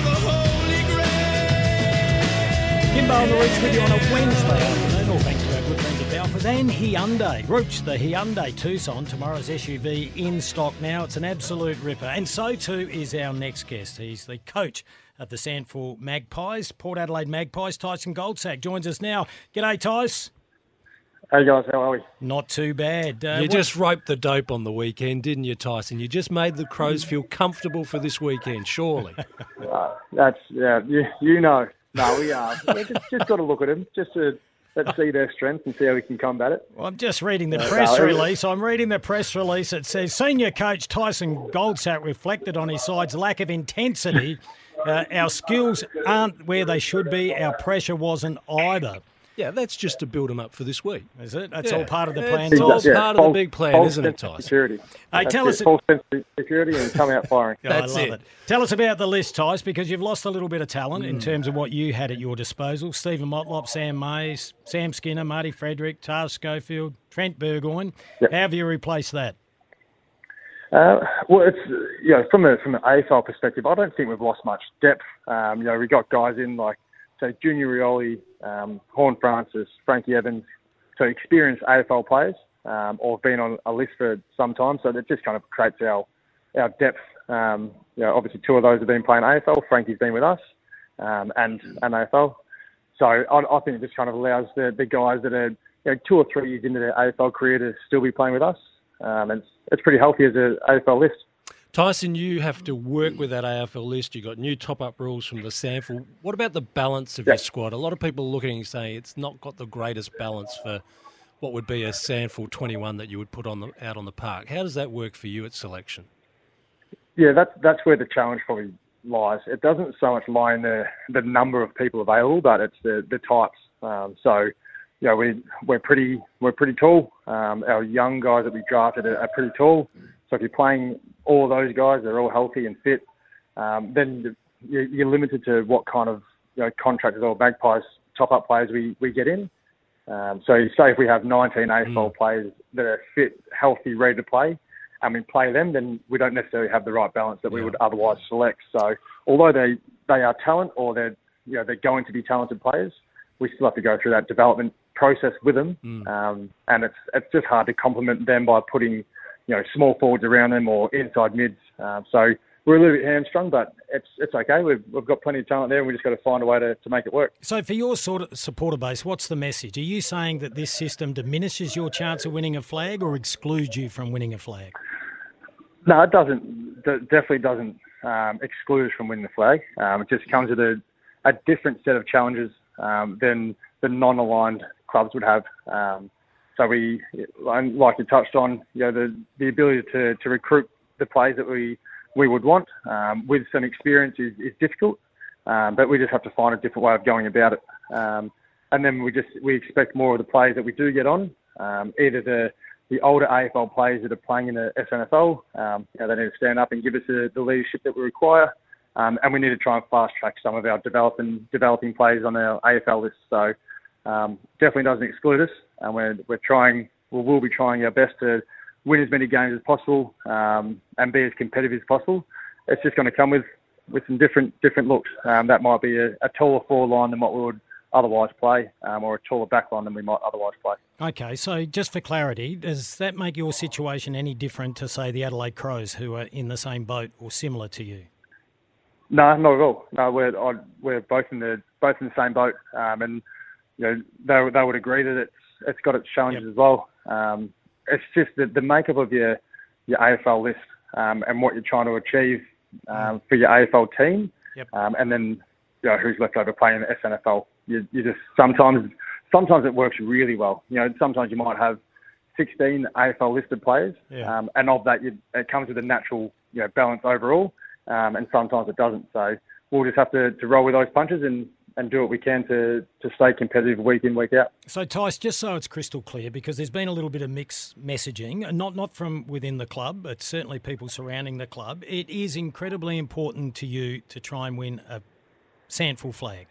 Speaker 3: Kimbo and the Rooch with you on a Wednesday afternoon, all thanks to our good friends at Balfours and Hyundai. Rooch, the Hyundai Tucson, tomorrow's S U V in stock now. It's an absolute ripper. And so too is our next guest. He's the coach of the Sandford Magpies, Port Adelaide Magpies. Tyson Goldsack joins us now. G'day, Tyson.
Speaker 7: Hey guys, how are we?
Speaker 3: Not too bad. Uh,
Speaker 5: you
Speaker 3: what...
Speaker 5: just roped the dope on the weekend, didn't you, Tyson? You just made the Crows feel comfortable for this weekend, surely.
Speaker 7: Uh, that's, yeah, you, you know. No, we are. We just, just got to look at them, just to let's see their strength and see how we can combat it.
Speaker 3: Well, I'm just reading the uh, press no, release. I'm reading the press release. It says, senior coach Tyson Goldsack reflected on his side's lack of intensity. Uh, our skills aren't where they should be. Our pressure wasn't either.
Speaker 5: Yeah, that's just to build them up for this week.
Speaker 3: Is it? That's yeah. all part of the plan.
Speaker 5: It's all
Speaker 7: yeah.
Speaker 5: part
Speaker 7: false,
Speaker 5: of the big plan, isn't it, Tyson?
Speaker 7: Security.
Speaker 3: Hey, tell
Speaker 7: it.
Speaker 3: us.
Speaker 7: False sense of security and come out firing.
Speaker 3: Oh,
Speaker 5: that's
Speaker 3: I love
Speaker 5: it.
Speaker 3: it. Tell us about the list, Tyson, because you've lost a little bit of talent mm. in terms of what you had at your disposal. Stephen Motlop, Sam Mays, Sam Skinner, Marty Frederick, Tars Schofield, Trent Burgoyne. Yep. How have you replaced that?
Speaker 7: Uh, well, it's you know from a from an A F L perspective, I don't think we've lost much depth. Um, you know, we got guys in like say Junior Rioli, um, Horn Francis, Frankie Evans, so experienced A F L players, um, or have been on a list for some time. So that just kind of creates our our depth. Um, you know, obviously two of those have been playing A F L. Frankie's been with us, um, and and A F L. So I, I think it just kind of allows the, the guys that are you know, two or three years into their A F L career to still be playing with us. Um, and it's, it's pretty healthy as an A F L list.
Speaker 5: Tyson, you have to work with that A F L list. You've got new top-up rules from the Sandford. What about the balance of yeah. your squad? A lot of people are looking and saying it's not got the greatest balance for what would be a Sandford twenty-one that you would put on the, out on the park. How does that work for you at selection?
Speaker 7: Yeah, that's that's where the challenge probably lies. It doesn't so much lie in the, the number of people available, but it's the, the types. Um, so... You know, we, we're pretty we're pretty tall. Um, our young guys that we drafted are, are pretty tall. So if you're playing all of those guys, they're all healthy and fit, um, then you're, you're limited to what kind of you know, contractors or Magpies top-up players we, we get in. Um, so say if we have nineteen A F L mm. players that are fit, healthy, ready to play, and we play them, then we don't necessarily have the right balance that yeah. we would otherwise select. So although they, they are talent or they're you know they're going to be talented players, we still have to go through that development process with them, mm. um, and it's it's just hard to complement them by putting you know small forwards around them or inside mids. Um, so we're a little bit hamstrung, but it's it's okay. We've we've got plenty of talent there, and we just got to find a way to, to make it work.
Speaker 3: So for your sort of supporter base, what's the message? Are you saying that this system diminishes your chance of winning a flag or excludes you from winning a flag?
Speaker 7: No, it doesn't. It definitely doesn't um, exclude us from winning the flag. Um, it just comes with a, a different set of challenges um, than the non-aligned clubs would have. Um, so we, like you touched on, you know, the, the ability to, to recruit the players that we, we would want um, with some experience is, is difficult, um, but we just have to find a different way of going about it. Um, and then we just we expect more of the players that we do get on, um, either the the older A F L players that are playing in the S N F L, um, you know, they need to stand up and give us the, the leadership that we require. Um, and we need to try and fast track some of our developing developing players on our A F L list. So um, definitely doesn't exclude us, and we're we're trying. We will be trying our best to win as many games as possible um, and be as competitive as possible. It's just going to come with, with some different different looks. Um, that might be a, a taller forward line than what we would otherwise play, um, or a taller back line than we might otherwise play.
Speaker 3: Okay, so just for clarity, does that make your situation any different to, say, the Adelaide Crows, who are in the same boat or similar to you?
Speaker 7: No, not at all. No, we're I, we're both in the both in the same boat, um, and you know they they would agree that it's it's got its challenges yep. as well. Um, it's just the, the makeup of your your A F L list um, and what you're trying to achieve um, for your A F L team,
Speaker 3: yep.
Speaker 7: um, and then you know who's left over playing in the S N F L. You, you just sometimes sometimes it works really well. You know, sometimes you might have sixteen A F L listed players,
Speaker 3: yeah.
Speaker 7: um, and of that, you, it comes with a natural you know balance overall. Um, and sometimes it doesn't. So we'll just have to, to roll with those punches and, and do what we can to, to stay competitive week in, week out.
Speaker 3: So, Tice, just so it's crystal clear, because there's been a little bit of mixed messaging, not not from within the club, but certainly people surrounding the club. It is incredibly important to you to try and win a Sandful flag.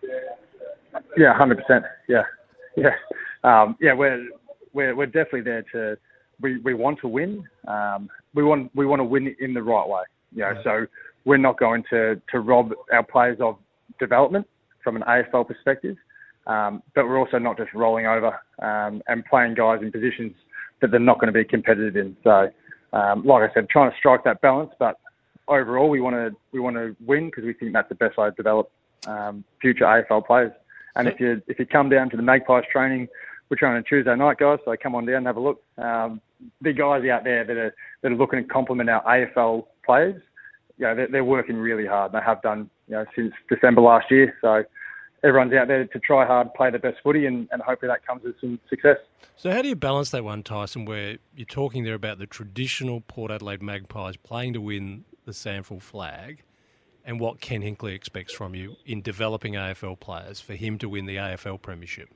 Speaker 7: Yeah, one hundred percent. Yeah, yeah, um, yeah. We're we're we're definitely there to. We, we want to win. Um, we want we want to win in the right way. You know, so we're not going to, to rob our players of development from an A F L perspective, um, but we're also not just rolling over um, and playing guys in positions that they're not going to be competitive in. So, um, like I said, trying to strike that balance, but overall we want to we want to win because we think that's the best way to develop um, future A F L players. And if you if you come down to the Magpies training, we're training on Tuesday night, guys. So come on down and have a look. Um, the guys out there that are that are looking to complement our A F L players, you know, they're, they're working really hard. They have done, you know, since December last year. So everyone's out there to try hard, play the best footy, and, and hopefully that comes with some success.
Speaker 5: So how do you balance that one, Tyson, where you're talking there about the traditional Port Adelaide Magpies playing to win the Sandful flag and what Ken Hinkley expects from you in developing A F L players for him to win the A F L premiership?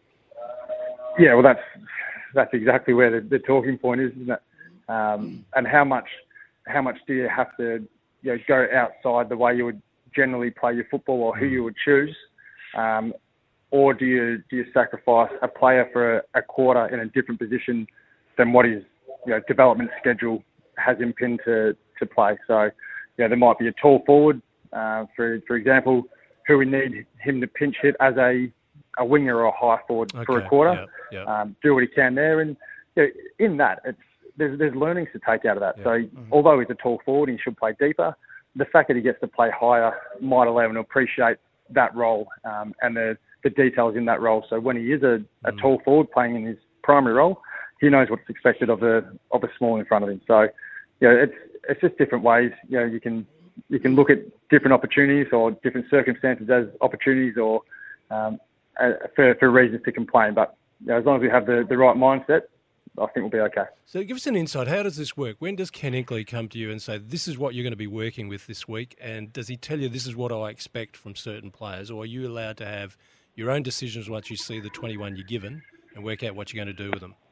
Speaker 7: Yeah, well, that's that's exactly where the, the talking point is, isn't it? Um, and how much how much do you have to you know, go outside the way you would generally play your football or who you would choose, um, or do you do you sacrifice a player for a, a quarter in a different position than what his you know development schedule has him pinned to, to play? So, you know, there might be a tall forward, uh, for for example, who we need him to pinch hit as a a winger or a high forward okay. for a quarter.
Speaker 5: Yep. Yep.
Speaker 7: Um, do what he can there, and you know, in that, it's there's there's learnings to take out of that.
Speaker 5: Yep.
Speaker 7: So,
Speaker 5: Mm-hmm.
Speaker 7: although he's a tall forward, he should play deeper. The fact that he gets to play higher might allow him to appreciate that role um, and the, the details in that role. So when he is a, a mm. tall forward playing in his primary role, he knows what's expected of a of a small in front of him. So, you know, it's it's just different ways. You know, you can you can look at different opportunities or different circumstances as opportunities or um, uh, for for reasons to complain. But you know, as long as we have the, the right mindset, I think we'll be okay.
Speaker 5: So give us an insight. How does this work? When does Ken Hinkley come to you and say, this is what you're going to be working with this week? And does he tell you this is what I expect from certain players? Or are you allowed to have your own decisions once you see the twenty-one you're given and work out what you're going to do with them?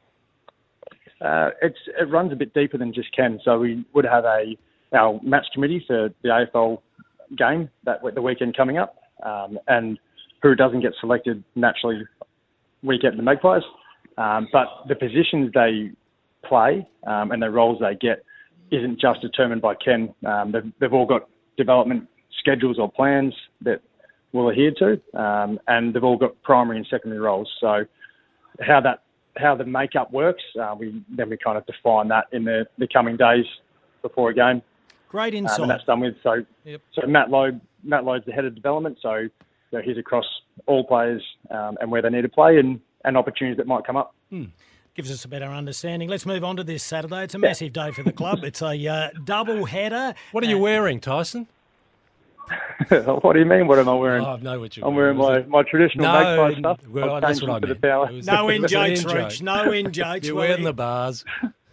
Speaker 7: Uh, it's, it runs a bit deeper than just Ken. So we would have a our match committee for the A F L game that the weekend coming up. Um, and who doesn't get selected naturally, we get the Magpies. Um, but the positions they play um, and the roles they get isn't just determined by Ken. Um, they've, they've all got development schedules or plans that we'll adhere to, um, and they've all got primary and secondary roles. So how that how the makeup works, uh, we then we kind of define that in the, the coming days before a game.
Speaker 3: Great insight.
Speaker 7: Um, and that's done with. So
Speaker 3: yep.
Speaker 7: so Matt Loeb, Matt Loeb's the head of development. So you know, he's across all players um, and where they need to play and. and opportunities that might come up.
Speaker 3: Hmm. Gives us a better understanding. Let's move on to this Saturday. It's a massive day for the club. It's a uh, double header.
Speaker 5: What are you wearing, Tyson?
Speaker 7: What do you mean? What am I wearing?
Speaker 5: Oh, I know what you're
Speaker 7: I'm wearing my, my traditional
Speaker 5: No,
Speaker 7: magpie stuff.
Speaker 5: well,
Speaker 7: I've
Speaker 5: that's
Speaker 7: changed
Speaker 5: what I
Speaker 7: into
Speaker 5: meant.
Speaker 7: the power.
Speaker 5: It was-
Speaker 3: No
Speaker 5: it
Speaker 3: in
Speaker 5: was an
Speaker 3: jokes,
Speaker 5: in-joke.
Speaker 3: Rich. No in jokes.
Speaker 5: You're
Speaker 3: Well,
Speaker 5: wearing
Speaker 3: he-
Speaker 5: the bars.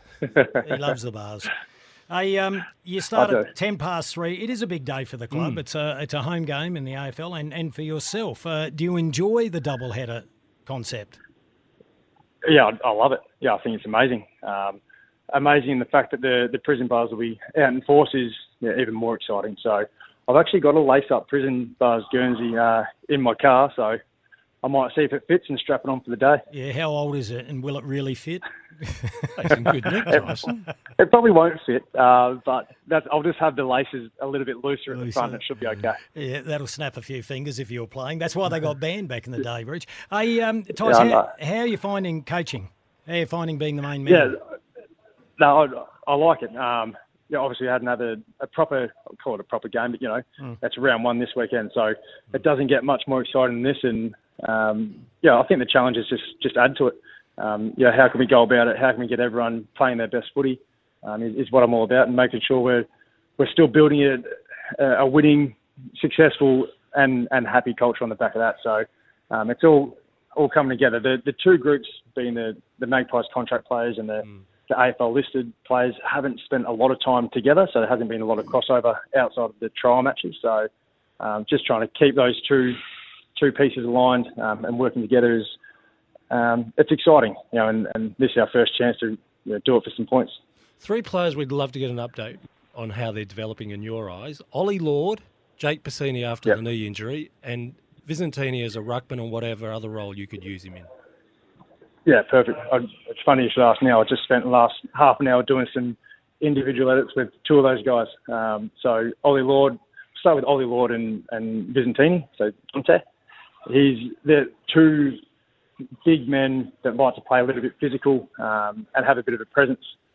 Speaker 3: He loves the bars. Hey, um, you start
Speaker 7: I do.
Speaker 3: at ten past three. It is a big day for the club. It's a it's a home game in the A F L, and, and for yourself. Uh, do you enjoy the double header concept?
Speaker 7: Yeah, I, I love it. Yeah, I think it's amazing. Um, amazing the fact that the, the prison bars will be out in force is yeah, even more exciting. So I've actually got a lace-up prison bars Guernsey uh, in my car, so I might see if it fits and strap it on for the day.
Speaker 3: Yeah, how old is it, and will it really fit?
Speaker 5: That's some good nick, Tyson.
Speaker 7: It probably won't fit, uh, but that's, I'll just have the laces a little bit looser at the
Speaker 3: Looser.
Speaker 7: front. It should be okay.
Speaker 3: Yeah, that'll snap a few fingers if you're playing. That's why they got banned back in the day, Rich. Hey, um, Tyce,
Speaker 7: Yeah, I
Speaker 3: how,
Speaker 7: know.
Speaker 3: how are you finding coaching? How are you finding being the main man?
Speaker 7: Yeah, no, I, I like it. Um, yeah, obviously I hadn't had a, a proper, I'll call it a proper game, but you know,
Speaker 3: Mm.
Speaker 7: that's round one this weekend, so it doesn't get much more exciting than this. And um, yeah, I think the challenge is just just add to it. Um, yeah, how can we go about it? How can we get everyone playing their best footy? Um, is, is what I'm all about, and making sure we're we're still building a, a winning, successful, and, and happy culture on the back of that. So um, it's all all coming together. The the two groups being the the Magpies contract players and the, mm. the A F L listed players haven't spent a lot of time together, so there hasn't been a lot of crossover outside of the trial matches. So um, just trying to keep those two two pieces aligned um, and working together is um, it's exciting, you know. And, and this is our first chance to you know, do it for some points.
Speaker 5: Three players we'd love to get an update on how they're developing in your eyes. Ollie Lord, Jake Bassini after
Speaker 7: Yep.
Speaker 5: the knee injury, and Visentini as a ruckman or whatever other role you could use him in.
Speaker 7: Yeah, perfect. I, it's funny you should ask now. I just spent the last half an hour doing some individual edits with two of those guys. Um, so Ollie Lord, start with Ollie Lord and, and Visentini. So Dante, he's the two big men that like to play a little bit physical um, and have a bit of a presence.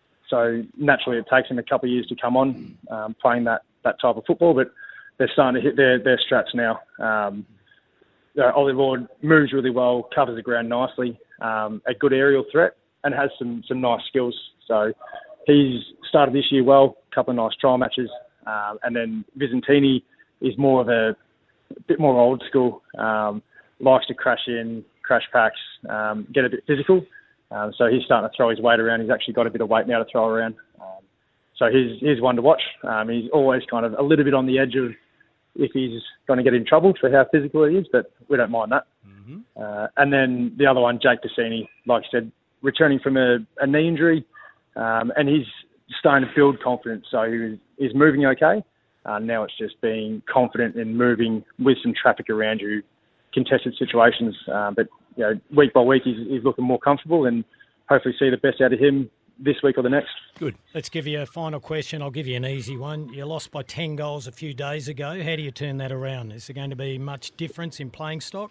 Speaker 7: So naturally, it takes them a couple of years to come on um, playing that, that type of football, but they're starting to hit their, their straps now. Um, uh, Ollie Lord moves really well, covers the ground nicely, um, a good aerial threat, and has some, some nice skills. So he's started this year well, a couple of nice trial matches. Um, and then Visentini is more of a, a bit more old school, um, likes to crash in, crash packs, um, get a bit physical. Um, so he's starting to throw his weight around. He's actually got a bit of weight now to throw around. Um, so he's, he's one to watch. Um, he's always kind of a little bit on the edge of if he's going to get in trouble for how physical he is, but we don't mind that. Mm-hmm. Uh, and then the other one, Jake Bassini, like I said, returning from a, a knee injury, um, and he's starting to build confidence. So he, he's moving okay. Uh, now it's just being confident in moving with some traffic around you, contested situations. Uh, but you know, week by week, he's, he's looking more comfortable, and hopefully see the best out of him this week or the next.
Speaker 5: Good.
Speaker 3: Let's give you a final question. I'll give you an easy one. You lost by ten goals a few days ago. How do you turn that around? Is there going to be much difference in playing stock?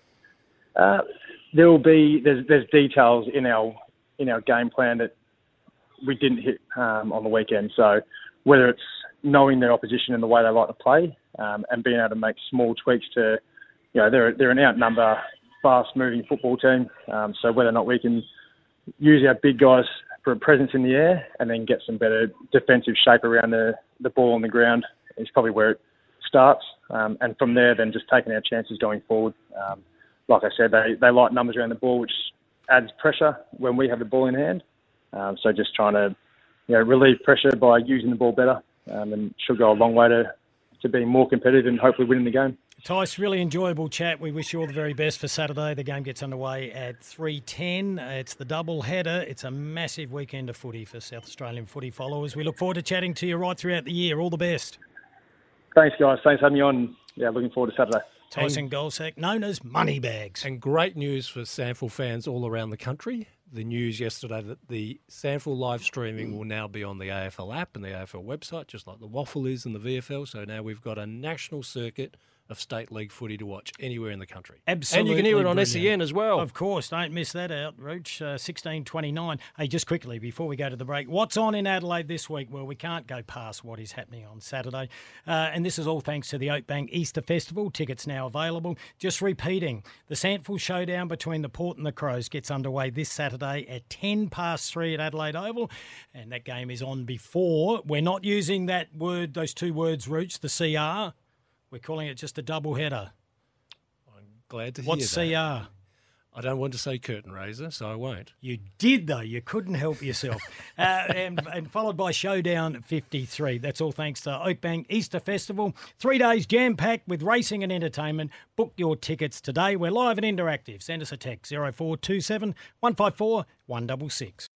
Speaker 7: Uh, there will be there's there's details in our in our game plan that we didn't hit um, on the weekend. So whether it's knowing their opposition and the way they like to play, um, and being able to make small tweaks to, you know, they're they're an outnumber, fast-moving football team. Um, so whether or not we can use our big guys for a presence in the air and then get some better defensive shape around the, the ball on the ground is probably where it starts. Um, and from there, then just taking our chances going forward. Um, like I said, they, they like numbers around the ball, which adds pressure when we have the ball in hand. Um, so just trying to, you know, relieve pressure by using the ball better, um, and should go a long way to, to being more competitive and hopefully winning the game.
Speaker 3: Tyce, really enjoyable chat. We wish you all the very best for Saturday. The game gets underway at three ten. It's the double header. It's a massive weekend of footy for South Australian footy followers. We look forward to chatting to you right throughout the year. All the best.
Speaker 7: Thanks, guys. Thanks for having me on. Yeah, looking forward to Saturday.
Speaker 3: Tyson Goldsack, known as Moneybags.
Speaker 5: And great news for SANFL fans all around the country. The news yesterday that the SANFL live streaming will now be on the A F L app and the A F L website, just like the Waffle is in the V F L. So now we've got a national circuit of state league footy to watch anywhere in the country.
Speaker 3: Absolutely.
Speaker 5: And you can hear it on
Speaker 3: brilliant.
Speaker 5: S E N as well.
Speaker 3: Of course, don't miss that out, Roach. Uh, sixteen twenty-nine. Hey, just quickly, before we go to the break, what's on in Adelaide this week? Well, we can't go past what is happening on Saturday. Uh, and this is all thanks to the Oakbank Easter Festival. Tickets now available. Just repeating, the SANFL showdown between the Port and the Crows gets underway this Saturday at ten past three at Adelaide Oval. And that game is on before. We're not using that word, those two words, Roach, the C R. We're calling it just a double header.
Speaker 5: I'm glad to hear
Speaker 3: What's
Speaker 5: that.
Speaker 3: C R?
Speaker 5: I don't want to say curtain raiser, so I won't.
Speaker 3: You did, though. You couldn't help yourself. uh, and, and followed by Showdown fifty-three. That's all thanks to Oakbank Easter Festival. Three days jam-packed with racing and entertainment. Book your tickets today. We're live and interactive. Send us a text, zero four two seven, one five four, one six six.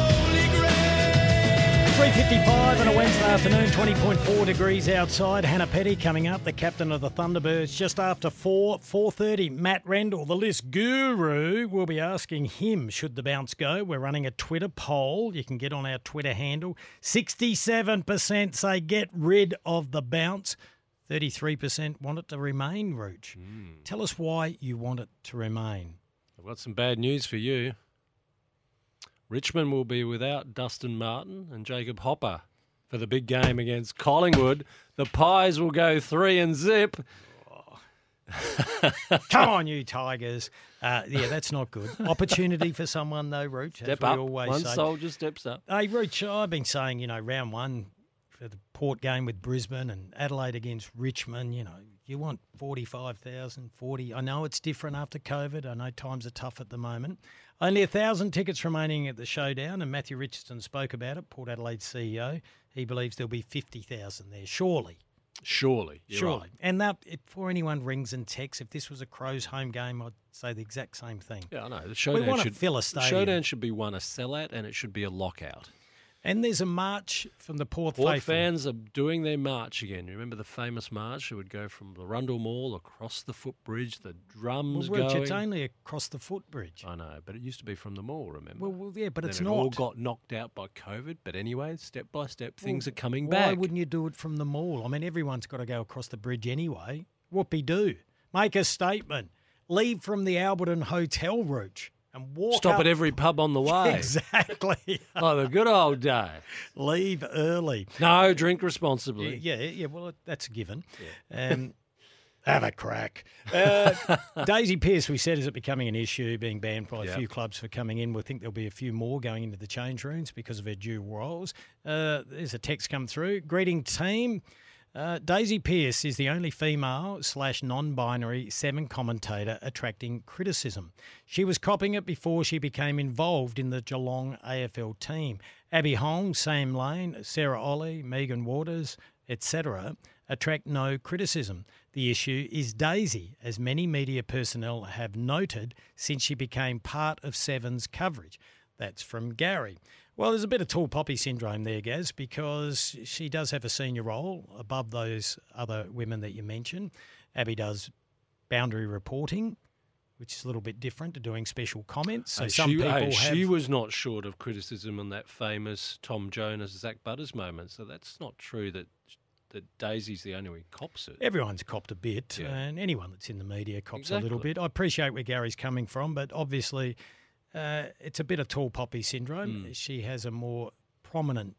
Speaker 3: three fifty-five on a Wednesday afternoon, twenty point four degrees outside. Hannah Petty coming up, the captain of the Thunderbirds, just after four, four thirty. Matt Rendell, the list guru, will be asking him, should the bounce go? We're running a Twitter poll. You can get on our Twitter handle. sixty-seven percent say get rid of the bounce. thirty-three percent want it to remain, Rooch. Mm. Tell us why you want it to remain.
Speaker 5: I've got some bad news for you. Richmond will be without Dustin Martin and Jacob Hopper for the big game against Collingwood. The Pies will go three and zip.
Speaker 3: Come on, you Tigers. Uh, yeah, that's not good. Opportunity for someone, though, Rooch.
Speaker 5: Step up. One say. soldier steps up.
Speaker 3: Hey, Rooch, I've been saying, you know, round one for the Port game with Brisbane and Adelaide against Richmond, you know, you want forty-five thousand, forty. I know it's different after COVID. I know times are tough at the moment. Only one thousand tickets remaining at the Showdown, and Matthew Richardson spoke about it, Port Adelaide C E O. He believes there'll be fifty thousand there, surely.
Speaker 5: Surely.
Speaker 3: Surely.
Speaker 5: Right.
Speaker 3: And that, before anyone rings and texts, if this was a Crows home game, I'd say the exact same thing.
Speaker 5: Yeah, I know. The Showdown
Speaker 3: we want
Speaker 5: should
Speaker 3: to fill a stadium.
Speaker 5: Showdown should be one a sellout, and it should be a lockout.
Speaker 3: And there's a march from the Port,
Speaker 5: Port
Speaker 3: faithful.
Speaker 5: fans are doing their march again. Remember the famous march that would go from the Rundle Mall across the footbridge, the drums
Speaker 3: well,
Speaker 5: going.
Speaker 3: It's only across the footbridge.
Speaker 5: I know, but it used to be from the mall, remember?
Speaker 3: Well, well yeah, but
Speaker 5: then
Speaker 3: it's
Speaker 5: it
Speaker 3: not.
Speaker 5: all got knocked out by COVID. But anyway, step by step, things
Speaker 3: well,
Speaker 5: are coming
Speaker 3: why
Speaker 5: back.
Speaker 3: Why wouldn't you do it from the mall? I mean, everyone's got to go across the bridge anyway. Whoopie-doo. Make a statement. Leave from the Alberton Hotel, Rooch. And walk
Speaker 5: Stop
Speaker 3: up.
Speaker 5: at every pub on the way.
Speaker 3: Exactly.
Speaker 5: Like the good old day.
Speaker 3: Leave early.
Speaker 5: No, drink responsibly.
Speaker 3: Yeah, yeah, yeah well, that's a given. Yeah. Um, have a crack. Uh, Daisy Pearce, we said, is it becoming an issue, being banned by
Speaker 5: yep.
Speaker 3: a few clubs for coming in. We think there'll be a few more going into the change rooms because of her dual roles. Uh, there's a text come through. Greeting team. Uh, Daisy Pearce is the only female slash non-binary Seven commentator attracting criticism. She was copying it before she became involved in the Geelong A F L team. Abby Holmes, Sam Lane, Sarah Ollie, Megan Waters, et cetera attract no criticism. The issue is Daisy, as many media personnel have noted since she became part of Seven's coverage. That's from Gary. Well, there's a bit of tall poppy syndrome there, Gaz, because she does have a senior role above those other women that you mentioned. Abby does boundary reporting, which is a little bit different to doing special comments. So
Speaker 5: hey,
Speaker 3: some
Speaker 5: she,
Speaker 3: people
Speaker 5: hey,
Speaker 3: have...
Speaker 5: She was not short of criticism on that famous Tom Jonas, Zach Butters moment. So that's not true that that Daisy's the only one who cops it.
Speaker 3: Everyone's copped a bit,
Speaker 5: yeah.
Speaker 3: and anyone that's in the media cops
Speaker 5: exactly.
Speaker 3: a little bit. I appreciate where Gary's coming from, but obviously... Uh, it's a bit of tall poppy syndrome. Mm. She has a more prominent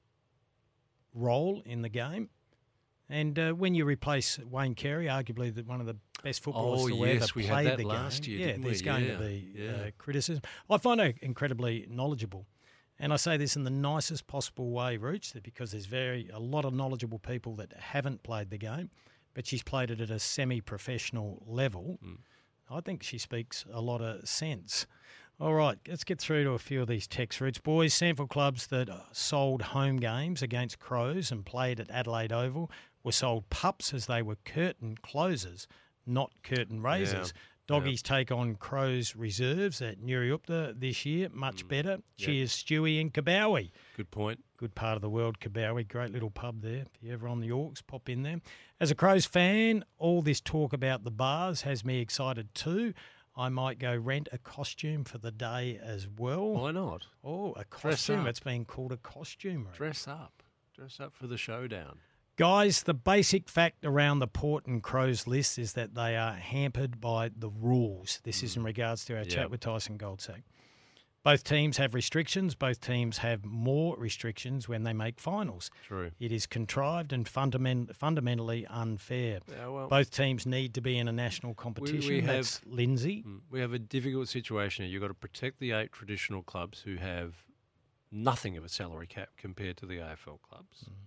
Speaker 3: role in the game. And uh, when you replace Wayne Carey, arguably the, one of the best footballers
Speaker 5: oh,
Speaker 3: to
Speaker 5: yes,
Speaker 3: ever
Speaker 5: we
Speaker 3: played
Speaker 5: had that
Speaker 3: the
Speaker 5: last
Speaker 3: game,
Speaker 5: year,
Speaker 3: yeah,
Speaker 5: didn't
Speaker 3: there's
Speaker 5: we?
Speaker 3: going
Speaker 5: yeah.
Speaker 3: to be
Speaker 5: yeah.
Speaker 3: uh, criticism. I find her incredibly knowledgeable. And I say this in the nicest possible way, Rooch, that because there's very a lot of knowledgeable people that haven't played the game, but she's played it at a semi-professional level. Mm. I think she speaks a lot of sense. All right, let's get through to a few of these text routes. Boys, sample clubs that sold home games against Crows and played at Adelaide Oval were sold pups as they were curtain closers, not curtain raisers. Yeah. Doggies yeah. take on Crows reserves at Nuriupta this year. Much mm. better. Yeah. Cheers, Stewie in Kabowie.
Speaker 5: Good point.
Speaker 3: Good part of the world, Kabowie. Great little pub there. If you're ever on the Orcs, pop in there. As a Crows fan, all this talk about the bars has me excited too. I might go rent a costume for the day as well.
Speaker 5: Why not?
Speaker 3: Oh, a costume. It's been called a costume. Right?
Speaker 5: Dress up. Dress up for the Showdown.
Speaker 3: Guys, the basic fact around the Port and Crows list is that they are hampered by the rules. This mm. is in regards to our yep. chat with Tyson Goldsack. Both teams have restrictions. Both teams have more restrictions when they make finals.
Speaker 5: True.
Speaker 3: It is contrived and fundament, fundamentally unfair.
Speaker 5: Yeah, well,
Speaker 3: Both teams need to be in a national competition. We, we That's have, Lindsay.
Speaker 5: We have a difficult situation here. You've got to protect the eight traditional clubs who have nothing of a salary cap compared to the A F L clubs. Mm.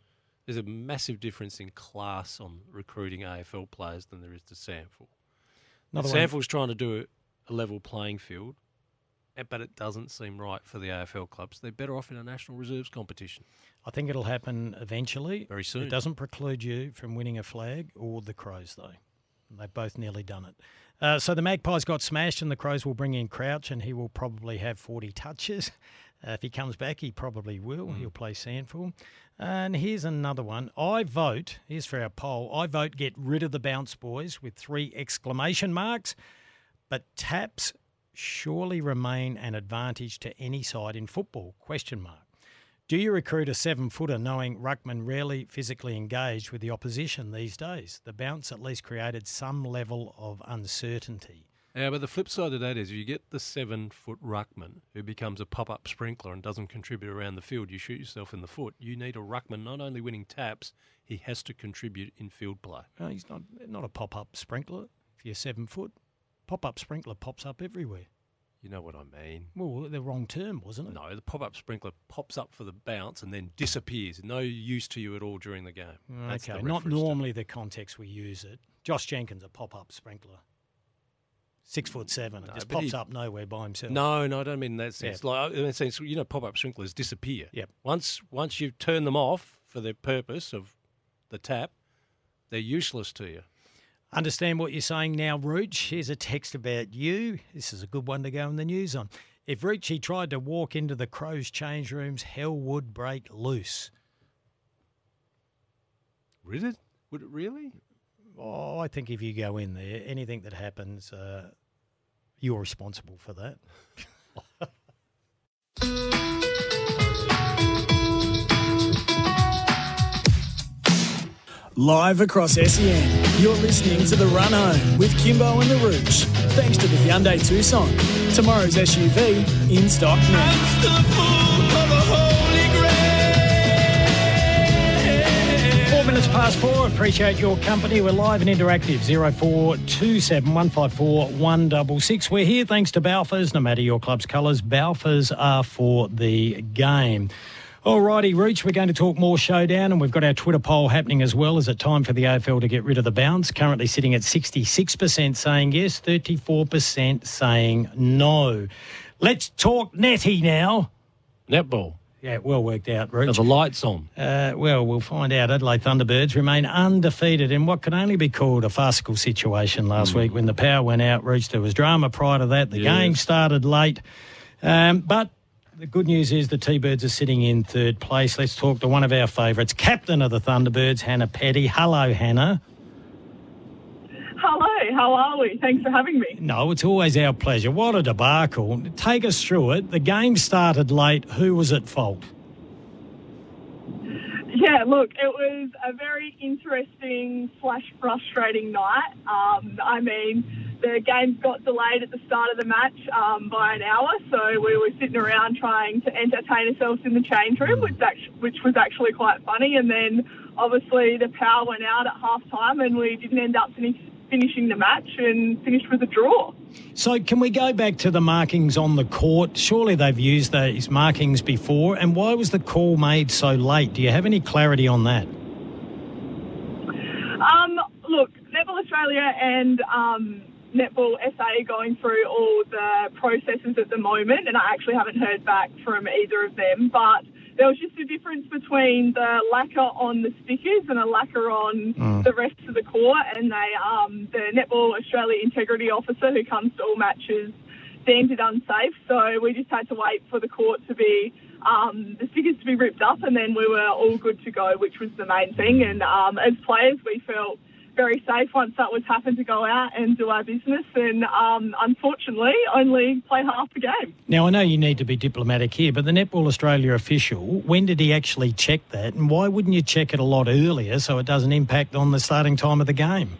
Speaker 5: There's a massive difference in class on recruiting A F L players than there is to SANFL. SANFL's trying to do a level playing field, but it doesn't seem right for the A F L clubs. They're better off in a national reserves competition.
Speaker 3: I think it'll happen eventually.
Speaker 5: Very soon.
Speaker 3: It doesn't preclude you from winning a flag or the Crows, though. And they've both nearly done it. Uh, so the Magpies got smashed and the Crows will bring in Crouch and he will probably have forty touches. Uh, if he comes back, he probably will. Mm. He'll play SANFL. And here's another one. I vote, here's for our poll, I vote get rid of the bounce boys with three exclamation marks, but taps surely remain an advantage to any side in football, question mark. Do you recruit a seven-footer knowing ruckman rarely physically engaged with the opposition these days? The bounce at least created some level of uncertainty.
Speaker 5: Yeah, but the flip side of that is if you get the seven-foot ruckman who becomes a pop-up sprinkler and doesn't contribute around the field, you shoot yourself in the foot. You need a ruckman not only winning taps, he has to contribute in field play.
Speaker 3: No, he's not not a pop-up sprinkler if you're seven-foot. Pop-up sprinkler pops up everywhere.
Speaker 5: You know what I mean.
Speaker 3: Well, the wrong term, wasn't it?
Speaker 5: No, the pop-up sprinkler pops up for the bounce and then disappears. No use to you at all during the game. That's
Speaker 3: Okay,
Speaker 5: the
Speaker 3: not
Speaker 5: reference
Speaker 3: normally the context we use it. Josh Jenkins, a pop-up sprinkler. Six foot seven. It
Speaker 5: No,
Speaker 3: just
Speaker 5: but
Speaker 3: pops
Speaker 5: he-
Speaker 3: up nowhere by himself.
Speaker 5: No, no, I don't mean in that sense.
Speaker 3: Yeah.
Speaker 5: Like in that sense, you know, pop-up sprinklers disappear.
Speaker 3: Yep.
Speaker 5: Once once you turn them off for the purpose of the tap, they're useless to you.
Speaker 3: Understand what you're saying now, Rooch. Here's a text about you. This is a good one to go in the news on. If Roochie tried to walk into the Crows change rooms, hell would break loose.
Speaker 5: Would it? Would it really?
Speaker 3: Oh, I think if you go in there, anything that happens, uh, you're responsible for that.
Speaker 6: Live across S E N, you're listening to The Run Home with Kimbo and the Rooch. Thanks to the Hyundai Tucson. Tomorrow's S U V in stock now.
Speaker 3: Four minutes past four. Appreciate your company. We're live and interactive. zero four two seven one five four one six six. We're here thanks to Balfours. No matter your club's colours, Balfours are for the game. All righty, Rooch, we're going to talk more showdown, and we've got our Twitter poll happening as well. Is it time for the A F L to get rid of the bounce? Currently sitting at sixty-six percent saying yes, thirty-four percent saying no. Let's talk netty now.
Speaker 5: Netball.
Speaker 3: Yeah, well worked out,
Speaker 5: Are
Speaker 3: Rooch.
Speaker 5: the lights on?
Speaker 3: Uh, well, we'll find out. Adelaide Thunderbirds remain undefeated in what can only be called a farcical situation last
Speaker 5: Mm.
Speaker 3: week when the power went out. Rooch, there was drama prior to that. The
Speaker 5: Yes.
Speaker 3: game started late. Um, but the good news is the T-Birds are sitting in third place. Let's talk to one of our favourites, captain of the Thunderbirds, Hannah Petty. Hello, Hannah.
Speaker 8: Hello, how are we? Thanks for having me.
Speaker 3: No, it's always our pleasure. What a debacle. Take us through it. The game started late. Who was at fault?
Speaker 8: Yeah, look, it was a very interesting slash frustrating night. Um, I mean, the games got delayed at the start of the match um, by an hour, so we were sitting around trying to entertain ourselves in the change room, which, act- which was actually quite funny. And then, obviously, the power went out at half-time and we didn't end up finish- finishing the match and finished with a draw.
Speaker 3: So can we go back to the markings on the court? Surely they've used those markings before. And why was the call made so late? Do you have any clarity on that?
Speaker 8: Um, look, Netball Australia and um, Netball S A are going through all the processes at the moment, and I actually haven't heard back from either of them, but there was just a difference between the lacquer on the stickers and a lacquer on
Speaker 3: Mm.
Speaker 8: the rest of the court, and they, um, the Netball Australia integrity officer who comes to all matches deemed it unsafe, so we just had to wait for the court to be, um, the stickers to be ripped up, and then we were all good to go, which was the main thing. And um, as players, we felt very safe once that was happened to go out and do our business, and um, unfortunately only play half the game.
Speaker 3: Now, I know you need to be diplomatic here, but the Netball Australia official, when did he actually check that? And why wouldn't you check it a lot earlier so it doesn't impact on the starting time of the game?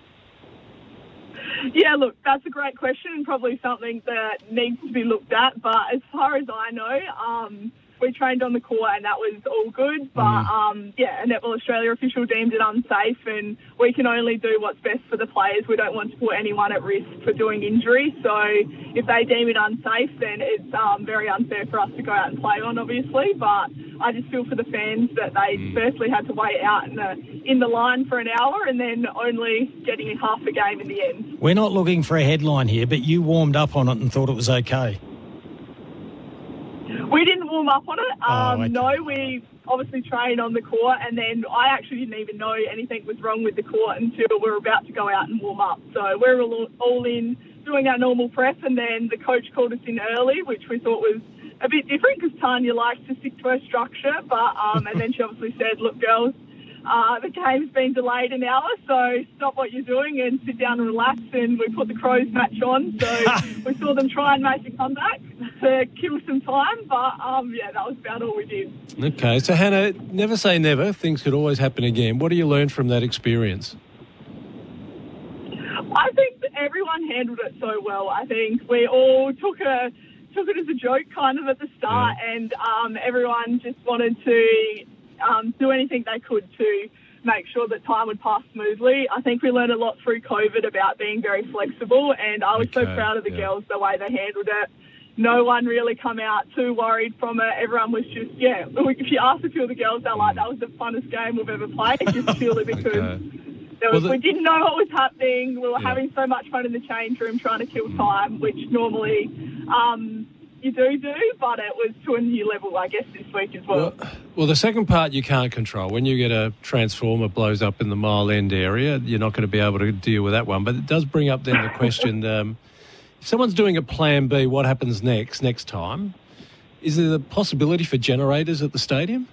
Speaker 8: Yeah, look, that's a great question and probably something that needs to be looked at. But as far as I know, um, we trained on the court and that was all good. But,
Speaker 3: Mm.
Speaker 8: um, yeah, a Netball Australia official deemed it unsafe, and we can only do what's best for the players. We don't want to put anyone at risk for doing injury. So if they deem it unsafe, then it's um, very unfair for us to go out and play on, obviously. But I just feel for the fans that they
Speaker 5: Mm.
Speaker 8: firstly had to wait out in the, in the line for an hour and then only getting half a game in the end.
Speaker 3: We're not looking for a headline here, but you warmed up on it and thought it was okay.
Speaker 8: We didn't warm up on it. Um,
Speaker 3: Oh, okay.
Speaker 8: No, we obviously trained on the court, and then I actually didn't even know anything was wrong with the court until we were about to go out and warm up. So we're all, all in doing our normal prep, and then the coach called us in early, which we thought was a bit different because Tanya likes to stick to her structure. But um, and then she obviously said, "Look, girls, uh, the game's been delayed an hour, so stop what you're doing and sit down and relax." And we put the Crows match on, so we saw them try and make a comeback to kill some time. But um, yeah, that was about all we did.
Speaker 5: Okay, so Hannah, never say never. Things could always happen again. What do you learn from that experience?
Speaker 8: I think that everyone handled it so well. I think we all took a took it as a joke kind of at the start,
Speaker 5: Yeah.
Speaker 8: and um, everyone just wanted to um, do anything they could to make sure that time would pass smoothly. I think we learned a lot through COVID about being very flexible, and I was so
Speaker 5: Okay,
Speaker 8: proud of the
Speaker 5: yeah.
Speaker 8: girls, the way they handled it. No one really come out too worried from it. Everyone was just, yeah, if you ask a few of the girls, they're like, that was the funnest game we've ever played, just purely because
Speaker 5: Okay.
Speaker 8: there was,
Speaker 5: Well, the-
Speaker 8: we didn't know what was happening. We were
Speaker 5: Yeah.
Speaker 8: having so much fun in the change room trying to kill time, which normally um, you do do, but it was to a new level, I guess, this week as well.
Speaker 5: Well, well, the second part you can't control. When you get a transformer blows up in the Mile End area, you're not going to be able to deal with that one. But it does bring up then the question, um, if someone's doing a plan B, what happens next, next time? Is there the possibility for generators at the stadium?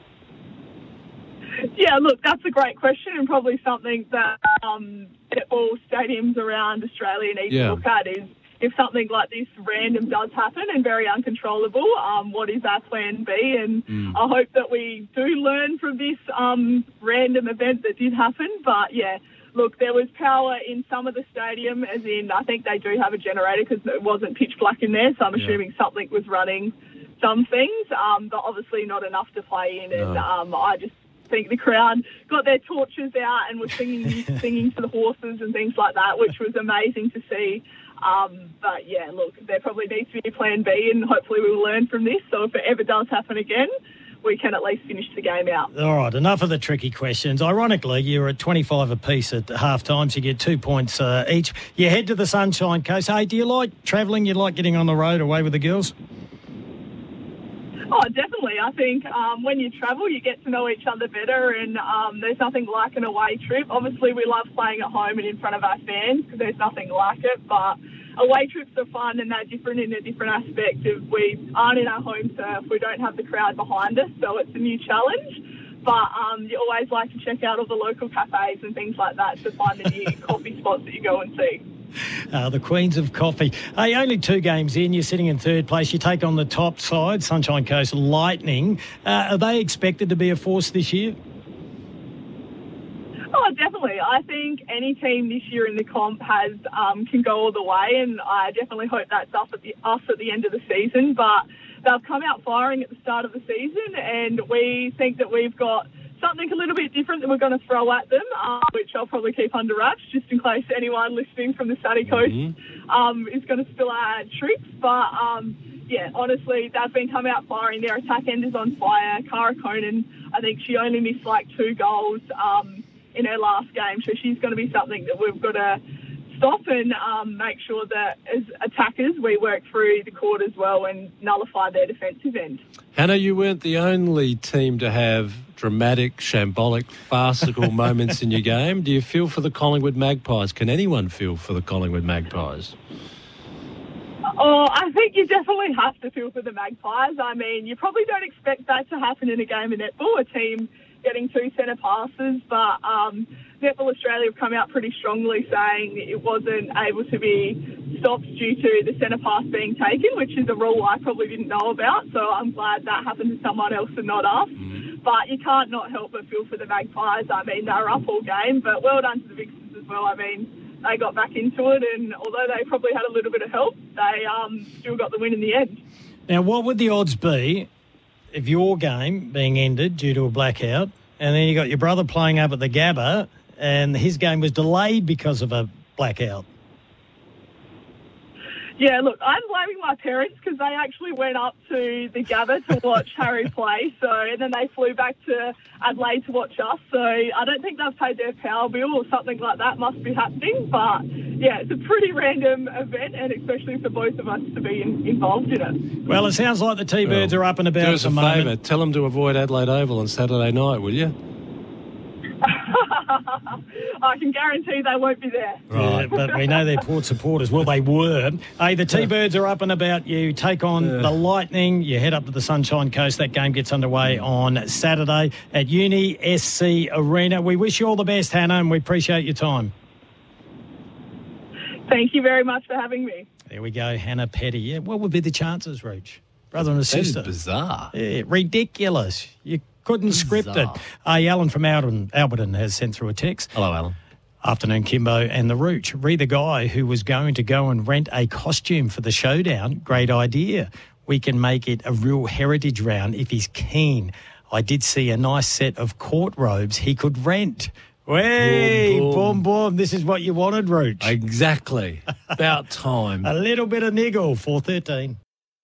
Speaker 8: Yeah, look, that's a great question, and probably something that um, all stadiums around Australia need
Speaker 5: Yeah.
Speaker 8: to look at is if something like this random does happen and very uncontrollable, um, what is our plan B? And
Speaker 5: Mm.
Speaker 8: I hope that we do learn from this um, random event that did happen. But, yeah, look, there was power in some of the stadium, as in I think they do have a generator because it wasn't pitch black in there, so I'm
Speaker 5: Yeah.
Speaker 8: assuming something was running some things, um, but obviously not enough to play in. And
Speaker 5: No.
Speaker 8: um, I just think the crowd got their torches out and were singing singing to the horses and things like that, which was amazing to see. Um, but, yeah, look, there probably needs to be a plan B, and hopefully we will learn from this. So if it ever does happen again, we can at least finish the game out.
Speaker 3: All right, enough of the tricky questions. Ironically, you're at twenty-five apiece at half time, so you get two points uh, each. You head to the Sunshine Coast. Hey, do you like travelling? You like getting on the road away with the girls?
Speaker 8: Oh, definitely. I think um, when you travel, you get to know each other better, and um, there's nothing like an away trip. Obviously, we love playing at home and in front of our fans because there's nothing like it, but away trips are fun, and they're different in a different aspect of we aren't in our home turf, we don't have the crowd behind us, so it's a new challenge. But um, you always like to check out all the local cafes and things like that to find the new coffee spots that you go and see.
Speaker 3: Uh, the Queens of Coffee. Hey, only two games in, you're sitting in third place. You take on the top side, Sunshine Coast Lightning. Uh, are they expected to be a force this year?
Speaker 8: Oh, definitely. I think any team this year in the comp has um, can go all the way, and I definitely hope that's us at the, us at the end of the season. But they've come out firing at the start of the season, and we think that we've got something a little bit different that we're going to throw at them, uh, which I'll probably keep under wraps just in case anyone listening from the Sunny Coast
Speaker 5: Mm-hmm.
Speaker 8: um, is going to spill our tricks. But, um, yeah, honestly, they've been coming out firing. Their attack end is on fire. Cara Conan, I think she only missed like two goals um, in her last game, so she's going to be something that we've got to stop and um, make sure that as attackers we work through the court as well and nullify their defensive end.
Speaker 5: Hannah, you weren't the only team to have dramatic, shambolic, farcical moments in your game. Do you feel for the Collingwood Magpies? Can anyone feel for the Collingwood Magpies?
Speaker 8: Oh, I think you definitely have to feel for the Magpies. I mean, you probably don't expect that to happen in a game of netball, a team getting two centre passes, but um, Netball Australia have come out pretty strongly saying it wasn't able to be stopped due to the centre pass being taken, which is a rule I probably didn't know about, so I'm glad that happened to someone else and not us. But you can't not help but feel for the Magpies. I mean, they were up all game, but well done to the Vixens as well. I mean, they got back into it, and although they probably had a little bit of help, they um, still got the win in the end.
Speaker 3: Now, what would the odds be of your game being ended due to a blackout, and then you got your brother playing up at the Gabba, and his game was delayed because of a blackout.
Speaker 8: Yeah, look, I'm blaming my parents because they actually went up to the Gabba to watch Harry play. So, and then they flew back to Adelaide to watch us. So I don't think they've paid their power bill or something like that must be happening. But yeah, it's a pretty random event, and especially for both of us to be in, involved in it.
Speaker 3: Well, it sounds like the T-Birds
Speaker 5: well,
Speaker 3: are up and about
Speaker 5: do
Speaker 3: at
Speaker 5: us
Speaker 3: the
Speaker 5: a
Speaker 3: moment.
Speaker 5: favour. Tell them to avoid Adelaide Oval on Saturday night, will you?
Speaker 8: I can guarantee they won't be there.
Speaker 3: Right, but we know they're Port supporters. Well, they were. Hey, the T-Birds are up and about. You take on
Speaker 5: yeah.
Speaker 3: the Lightning. You head up to the Sunshine Coast. That game gets underway on Saturday at Uni S C Arena. We wish you all the best, Hannah, and we appreciate your time.
Speaker 8: Thank you very much for having me.
Speaker 3: There we go, Hannah Petty. Yeah, what would be the chances, Rooch? Brother and
Speaker 5: That
Speaker 3: sister.
Speaker 5: is bizarre.
Speaker 3: Yeah, ridiculous. You couldn't script it.
Speaker 5: Bizarre.
Speaker 3: Uh, Alan from Alberton, Alberton has sent through a text.
Speaker 5: Hello, Alan.
Speaker 3: Afternoon, Kimbo and the Rooch. Re the guy who was going to go and rent a costume for the showdown. Great idea. We can make it a real heritage round if he's keen. I did see a nice set of court robes he could rent. Way,
Speaker 5: Boom,
Speaker 3: boom,
Speaker 5: boom.
Speaker 3: boom. This is what you wanted, Rooch.
Speaker 5: Exactly. About time.
Speaker 3: A little bit of niggle, four thirteen.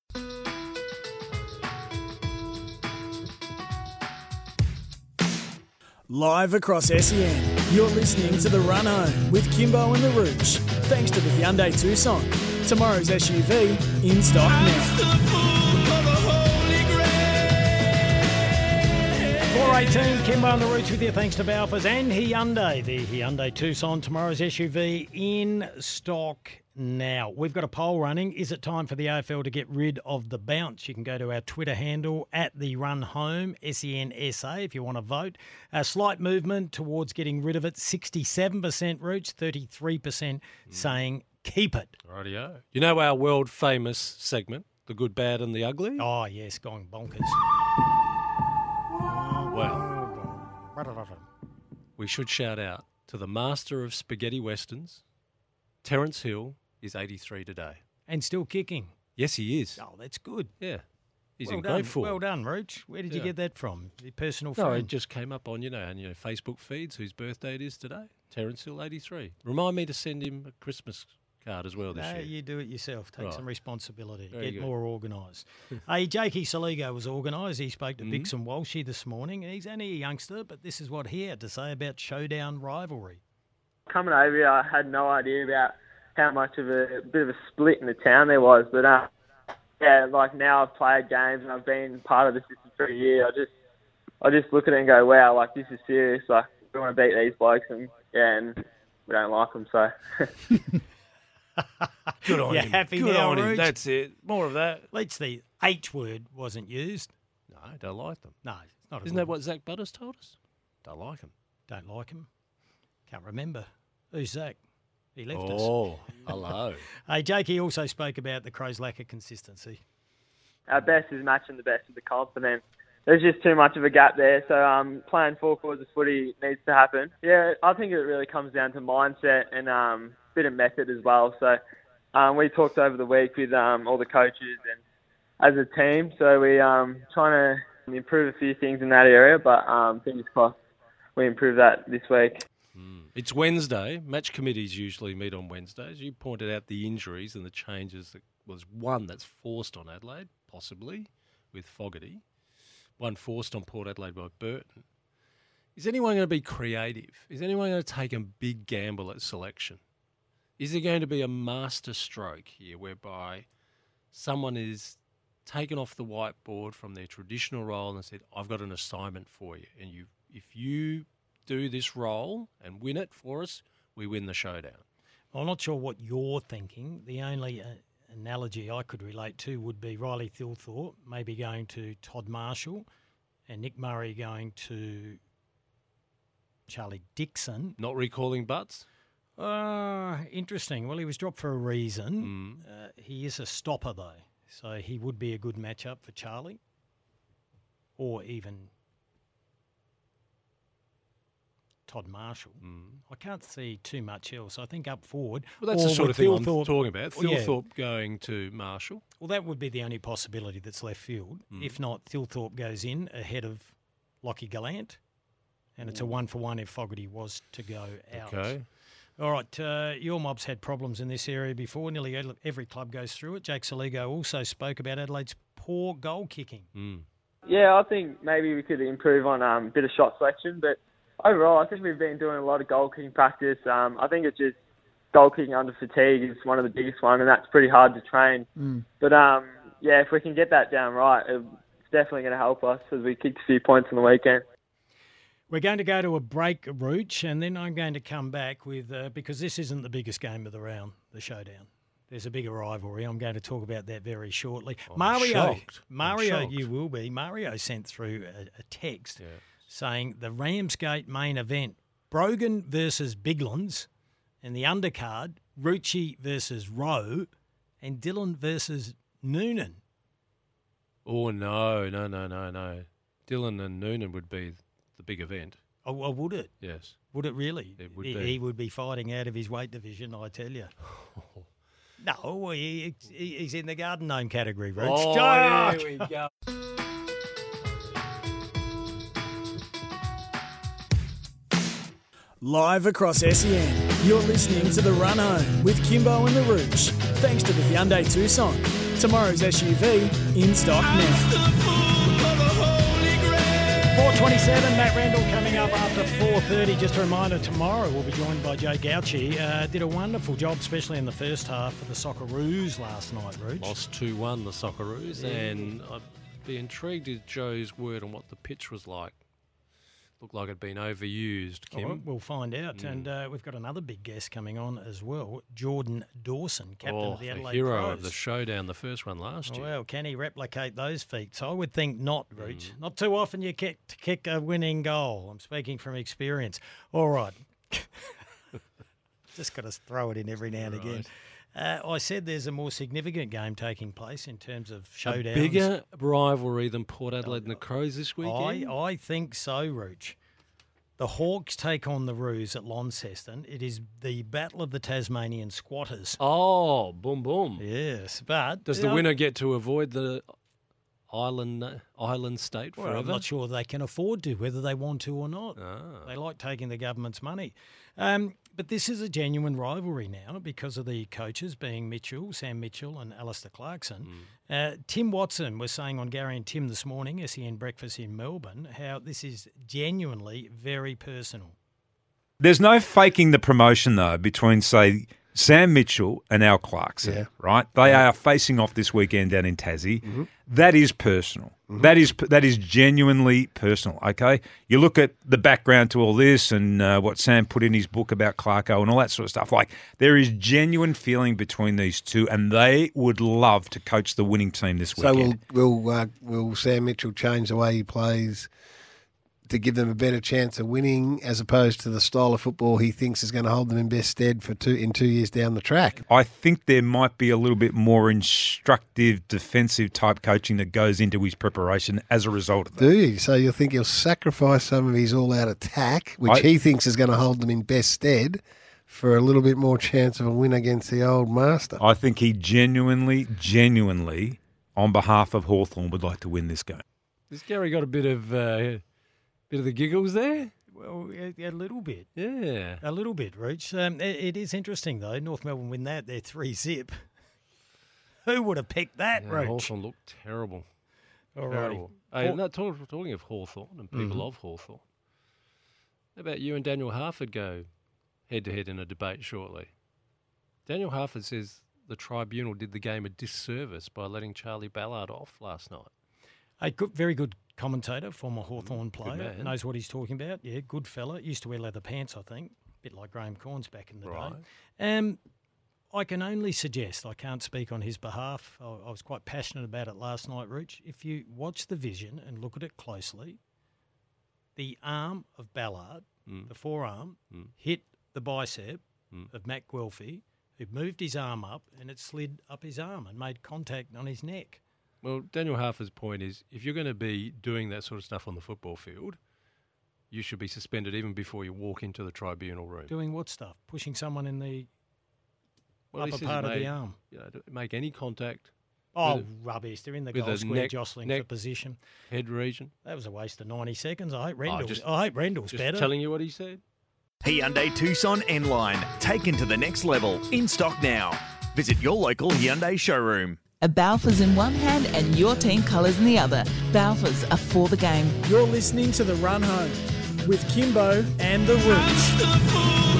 Speaker 6: Live across S E N, you're listening to The Run Home with Kimbo and the Rooch. Thanks to the Hyundai Tucson. Tomorrow's S U V in stock now.
Speaker 3: four eighteen, Kimbo and the Rooch with you thanks to Balfours and Hyundai. The Hyundai Tucson, tomorrow's S U V in stock now. We've got a poll running. Is it time for the A F L to get rid of the bounce? You can go to our Twitter handle at the Run Home, S E N S A, if you want to vote. A slight movement towards getting rid of it. sixty-seven percent Rooch, thirty-three percent saying keep it.
Speaker 5: Rightio. You know our world famous segment, The Good, Bad and the Ugly?
Speaker 3: Oh, yes, going bonkers.
Speaker 5: Well, we should shout out to the master of spaghetti westerns. Terence Hill is eighty-three today.
Speaker 3: And still kicking.
Speaker 5: Yes, he is.
Speaker 3: Oh, that's good.
Speaker 5: Yeah. He's
Speaker 3: well
Speaker 5: in
Speaker 3: done.
Speaker 5: great form.
Speaker 3: Well done, Rooch. Where did you
Speaker 5: Yeah.
Speaker 3: get that from? Your personal
Speaker 5: No,
Speaker 3: friend?
Speaker 5: it just came up on, you know, on your Facebook feeds whose birthday it is today. Terence Hill, eighty-three. Remind me to send him a Christmas card as well this
Speaker 3: No,
Speaker 5: year.
Speaker 3: you do it yourself. Take
Speaker 5: Right.
Speaker 3: some responsibility.
Speaker 5: Very
Speaker 3: Get
Speaker 5: good.
Speaker 3: more organised. Hey, Jakey Saligo was organised. He spoke to
Speaker 5: Mhm.
Speaker 3: Vixen Walshy this morning. He's only a youngster, but this is what he had to say about showdown rivalry.
Speaker 9: Coming over here, I had no idea about how much of a bit of a split in the town there was. But uh, yeah, like now I've played games and I've been part of the system for a year. I just, I just look at it and go, wow, like this is serious. Like we want to beat these blokes, and yeah, and we don't like them. So
Speaker 5: Good on
Speaker 3: You're
Speaker 5: him.
Speaker 3: happy
Speaker 5: Good
Speaker 3: now,
Speaker 5: on him.
Speaker 3: Rooch?
Speaker 5: That's it. More of that.
Speaker 3: At least the H word wasn't used.
Speaker 5: No, don't like them.
Speaker 3: No, it's not a
Speaker 5: Isn't
Speaker 3: good
Speaker 5: that what Zach Butters told us? Don't like them.
Speaker 3: Don't like him. Can't remember. Who's Zach? He left us.
Speaker 5: Oh, hello.
Speaker 3: Hey, Jakey also spoke about the Crows' lack of consistency.
Speaker 9: our best is matching the best of the comp, and then there's just too much of a gap there. So um, playing four quarters of footy needs to happen. Yeah, I think it really comes down to mindset and um, a bit of method as well. So um, we talked over the week with um, all the coaches and as a team. So we um trying to improve a few things in that area, but um, fingers crossed we improve that this week.
Speaker 5: It's Wednesday. Match committees usually meet on Wednesdays. You pointed out the injuries and the changes. That was one that's forced on Adelaide, possibly, with Fogarty. One forced on Port Adelaide by Burton. Is anyone going to be creative? Is anyone going to take a big gamble at selection? Is there going to be a master stroke here whereby someone is taken off the whiteboard from their traditional role and said, I've got an assignment for you, and you, if you do this role and win it for us, we win the showdown?
Speaker 3: I'm not sure what you're thinking. The only uh, analogy I could relate to would be Riley Thilthorpe maybe going to Todd Marshall and Nick Murray going to Charlie Dixon.
Speaker 5: Not recalling Butts?
Speaker 3: Uh, interesting. Well, he was dropped for a reason. Mm. Uh, he is a stopper, though, so he would be a good matchup for Charlie or even Todd Marshall.
Speaker 5: Mm.
Speaker 3: I can't see too much else. I think up forward.
Speaker 5: Well, that's
Speaker 3: or
Speaker 5: the sort
Speaker 3: with
Speaker 5: of thing I'm
Speaker 3: Thilthorpe-
Speaker 5: talking about.
Speaker 3: Well, yeah.
Speaker 5: Thilthorpe going to Marshall.
Speaker 3: Well, that would be the only possibility that's left field.
Speaker 5: Mm.
Speaker 3: If not, Thilthorpe goes in ahead of Lockie Gallant, and it's a one for one if Fogarty was to go out.
Speaker 5: Okay.
Speaker 3: All right, uh, your mob's had problems in this area before. Nearly ed- every club goes through it. Jake Saligo also spoke about Adelaide's poor goal kicking.
Speaker 5: Mm.
Speaker 9: Yeah, I think maybe we could improve on um, a bit of shot selection, but overall, I think we've been doing a lot of goal kicking practice. Um, I think it's just goal kicking under fatigue is one of the biggest one, and that's pretty hard to train.
Speaker 10: Mm.
Speaker 9: But um, yeah, if we can get that down right, it's definitely going to help us as we kicked a few points on the weekend.
Speaker 3: We're going to go to a break, Rooch, and then I'm going to come back with, uh, because this isn't the biggest game of the round, the showdown. There's a bigger rivalry. I'm going to talk about that very shortly.
Speaker 5: I'm
Speaker 3: Mario,
Speaker 5: shocked.
Speaker 3: Mario,
Speaker 5: I'm shocked.
Speaker 3: you will be. Mario sent through a, a text
Speaker 5: Yeah.
Speaker 3: saying the Ramsgate main event, Brogan versus Biglands, and the undercard, Rucci versus Rowe, and Dylan versus Noonan.
Speaker 5: Oh, no, no, no, no, no. Dylan and Noonan would be the big event.
Speaker 3: Oh, oh, would it?
Speaker 5: Yes.
Speaker 3: Would it really?
Speaker 5: It would
Speaker 3: he,
Speaker 5: be.
Speaker 3: he would be fighting out of his weight division, I tell you. No, he, he, he's in the garden gnome category, Rooch.
Speaker 5: Oh,
Speaker 3: Charge!
Speaker 5: here we go.
Speaker 6: Live across S E N, you're listening to The Run Home with Kimbo and the Rooch. Thanks to the Hyundai Tucson. Tomorrow's S U V in stock now.
Speaker 3: four twenty-seven, Matt Randall coming up after four thirty. Just a reminder, tomorrow we'll be joined by Joe Gauchi. Uh, did a wonderful job, especially in the first half for the Socceroos last night, Rooch.
Speaker 5: Lost two one, the Socceroos,
Speaker 3: Yeah.
Speaker 5: and I'd be intrigued at Joe's word on what the pitch was like. Looked like it'd been overused, Kim.
Speaker 3: All right, we'll find out.
Speaker 5: Mm.
Speaker 3: And uh, we've got another big guest coming on as well, Jordan Dawson, captain
Speaker 5: oh,
Speaker 3: of the Adelaide
Speaker 5: hero
Speaker 3: Crows.
Speaker 5: of the showdown, the first one last year.
Speaker 3: Well, can he replicate those feats? I would think not, Rooch.
Speaker 5: Mm.
Speaker 3: Not too often you kick, kick a winning goal. I'm speaking from experience. All right. Just got to throw it in every now and
Speaker 5: Right.
Speaker 3: again. Uh, I said there's a more significant game taking place in terms of showdowns.
Speaker 5: A bigger rivalry than Port Adelaide and the Crows this weekend?
Speaker 3: I, I think so, Rooch. The Hawks take on the Roos at Launceston. It is the Battle of the Tasmanian Squatters.
Speaker 5: Oh, boom, boom.
Speaker 3: Yes, but...
Speaker 5: Does
Speaker 3: you
Speaker 5: the
Speaker 3: know,
Speaker 5: winner get to avoid the island island state
Speaker 3: Well,
Speaker 5: forever?
Speaker 3: I'm not sure they can afford to, whether they want to or not.
Speaker 5: Ah.
Speaker 3: They like taking the government's money. Um, but this is a genuine rivalry now because of the coaches being Mitchell, Sam Mitchell and Alistair Clarkson.
Speaker 5: Mm.
Speaker 3: Uh, Tim Watson was saying on Gary and Tim this morning, S E N Breakfast in Melbourne, how this is genuinely very personal.
Speaker 11: There's no faking the promotion, though, between, say, Sam Mitchell and Al Clarkson,
Speaker 10: Yeah.
Speaker 11: right? They are facing off this weekend down in Tassie. Mm-hmm. That is personal. Mm-hmm. That is that is genuinely personal, okay? You look at the background to all this and uh, what Sam put in his book about Clarko and all that sort of stuff. Like, there is genuine feeling between these two, and they would love to coach the winning team this
Speaker 10: So
Speaker 11: weekend.
Speaker 10: will will uh, will Sam Mitchell change the way he plays to give them a better chance of winning, as opposed to the style of football he thinks is going to hold them in best stead for two in two years down the track?
Speaker 11: I think there might be a little bit more instructive, defensive type coaching that goes into his preparation as a result of that.
Speaker 10: Do you? So you think he'll sacrifice some of his all-out attack, which
Speaker 11: I-
Speaker 10: he thinks is going to hold them in best stead, for a little bit more chance of a win against the old master?
Speaker 11: I think he genuinely, genuinely, on behalf of Hawthorn, would like to win this game.
Speaker 5: Has Gary got a bit of uh, bit of the giggles there?
Speaker 3: Well, a, a little bit.
Speaker 5: Yeah.
Speaker 3: A little bit, Rooch. Um, it, it is interesting, though. North Melbourne win that. They're three zip. Who would have picked that,
Speaker 5: Yeah,
Speaker 3: Rooch?
Speaker 5: Hawthorn looked terrible.
Speaker 3: All righty.
Speaker 5: Terrible. Hey,
Speaker 3: Haw-
Speaker 5: no, talk, talking of Hawthorn and people
Speaker 3: Mhm.
Speaker 5: of Hawthorn, how about you and Daniel Harford go head-to-head in a debate shortly? Daniel Harford says the tribunal did the game a disservice by letting Charlie Ballard off last night.
Speaker 3: A good, very good commentator, former Hawthorn
Speaker 5: good
Speaker 3: player,
Speaker 5: man.
Speaker 3: knows what he's talking about. Yeah, good fella. Used to wear leather pants, I think, a bit like Graham Corns back in the
Speaker 5: Right.
Speaker 3: day. Um, I can only suggest, I can't speak on his behalf. I, I was quite passionate about it last night, Rooch. If you watch the vision and look at it closely, the arm of Ballard,
Speaker 5: Mm.
Speaker 3: the forearm,
Speaker 5: Mm.
Speaker 3: hit the bicep
Speaker 5: Mm.
Speaker 3: of Matt Guelphy, who moved his arm up and it slid up his arm and made contact on his neck.
Speaker 5: Well, Daniel Harford's point is, if you're going to be doing that sort of stuff on the football field, you should be suspended even before you walk into the tribunal room.
Speaker 3: Doing what stuff? Pushing someone in the
Speaker 5: Well, he
Speaker 3: upper
Speaker 5: says
Speaker 3: part of
Speaker 5: made-
Speaker 3: the arm.
Speaker 5: You know, to make any contact.
Speaker 3: Oh,
Speaker 5: with
Speaker 3: rubbish. They're in the
Speaker 5: with
Speaker 3: goal
Speaker 5: a
Speaker 3: square
Speaker 5: neck-
Speaker 3: jostling
Speaker 5: neck-
Speaker 3: for position.
Speaker 5: Head region.
Speaker 3: That was a waste of ninety seconds. I hope Rendell's,
Speaker 5: just-
Speaker 3: I hope Rendell's
Speaker 5: Just
Speaker 3: better.
Speaker 5: telling you what he said.
Speaker 1: Hyundai Tucson N-Line, taken to the next level, in stock now. Visit your local Hyundai showroom.
Speaker 2: A Balfours in one hand and your team colours in the other. Balfours are for the game.
Speaker 6: You're listening to The Run Home with Kimbo and the Rooch.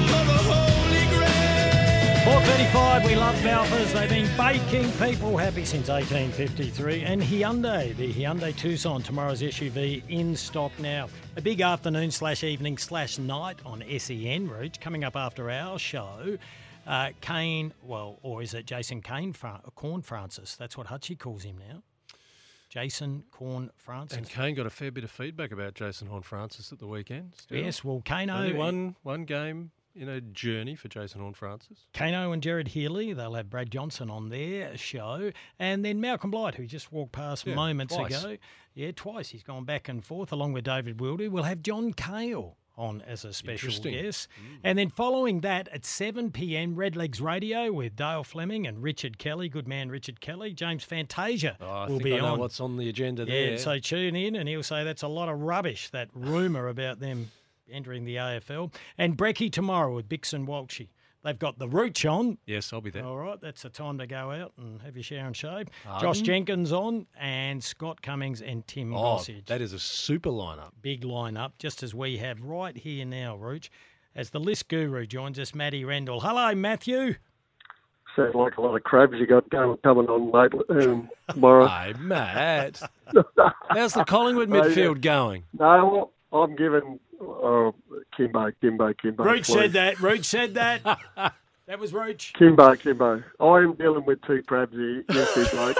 Speaker 3: four thirty-five, we love Balfours. They've been baking people happy since eighteen fifty-three. And Hyundai, the Hyundai Tucson, tomorrow's S U V, in stock now. A big afternoon slash evening slash night on S E N, Roach, coming up after our show. Uh, Kane, well, or is it Jason Kane, Fra- Corn Francis? That's what Hutchie calls him now. Jason Corn Francis.
Speaker 5: And Kane got a fair bit of feedback about Jason Horn-Francis at the weekend. Still.
Speaker 3: Yes, well, Kano...
Speaker 5: Only one, one game in a journey for Jason Horn-Francis.
Speaker 3: Kano and Jared Healy, they'll have Brad Johnson on their show. And then Malcolm Blight, who just walked past
Speaker 5: Yeah,
Speaker 3: moments
Speaker 5: twice.
Speaker 3: ago. Yeah, twice. He's gone back and forth along with David Wildy. We'll have John Cale on as a special
Speaker 5: Interesting.
Speaker 3: guest. And then following that at seven p.m, Redlegs Radio with Dale Fleming and Richard Kelly, good man Richard Kelly. James Fantasia
Speaker 5: Oh, I
Speaker 3: will
Speaker 5: think
Speaker 3: be
Speaker 5: I know
Speaker 3: on.
Speaker 5: what's on the agenda
Speaker 3: Yeah,
Speaker 5: there.
Speaker 3: so tune in and he'll say that's a lot of rubbish, that rumour about them entering the A F L. And Brecky tomorrow with Bix and Walshy. They've got the Rooch on.
Speaker 5: Yes, I'll be there.
Speaker 3: All right, that's the time to go out and have your shower and shave.
Speaker 5: Pardon?
Speaker 3: Josh Jenkins on and Scott Cummings and Tim
Speaker 5: Oh,
Speaker 3: Gossage.
Speaker 5: that is a super lineup.
Speaker 3: Big lineup, just as we have right here now, Rooch. As the list guru joins us, Matty Rendell. Hello, Matthew.
Speaker 12: Sounds like a lot of crabs you got going, coming on late um, tomorrow.
Speaker 5: Hey, Matt. How's the Collingwood
Speaker 12: Oh, yeah.
Speaker 5: midfield going?
Speaker 12: No, I'm giving uh, Kimbo, Kimbo, Kimbo.
Speaker 3: Roach
Speaker 12: please.
Speaker 3: said that. Roach said that. That was Roach.
Speaker 12: Kimbo, Kimbo. I am dealing with two crabs here. Yes, he's like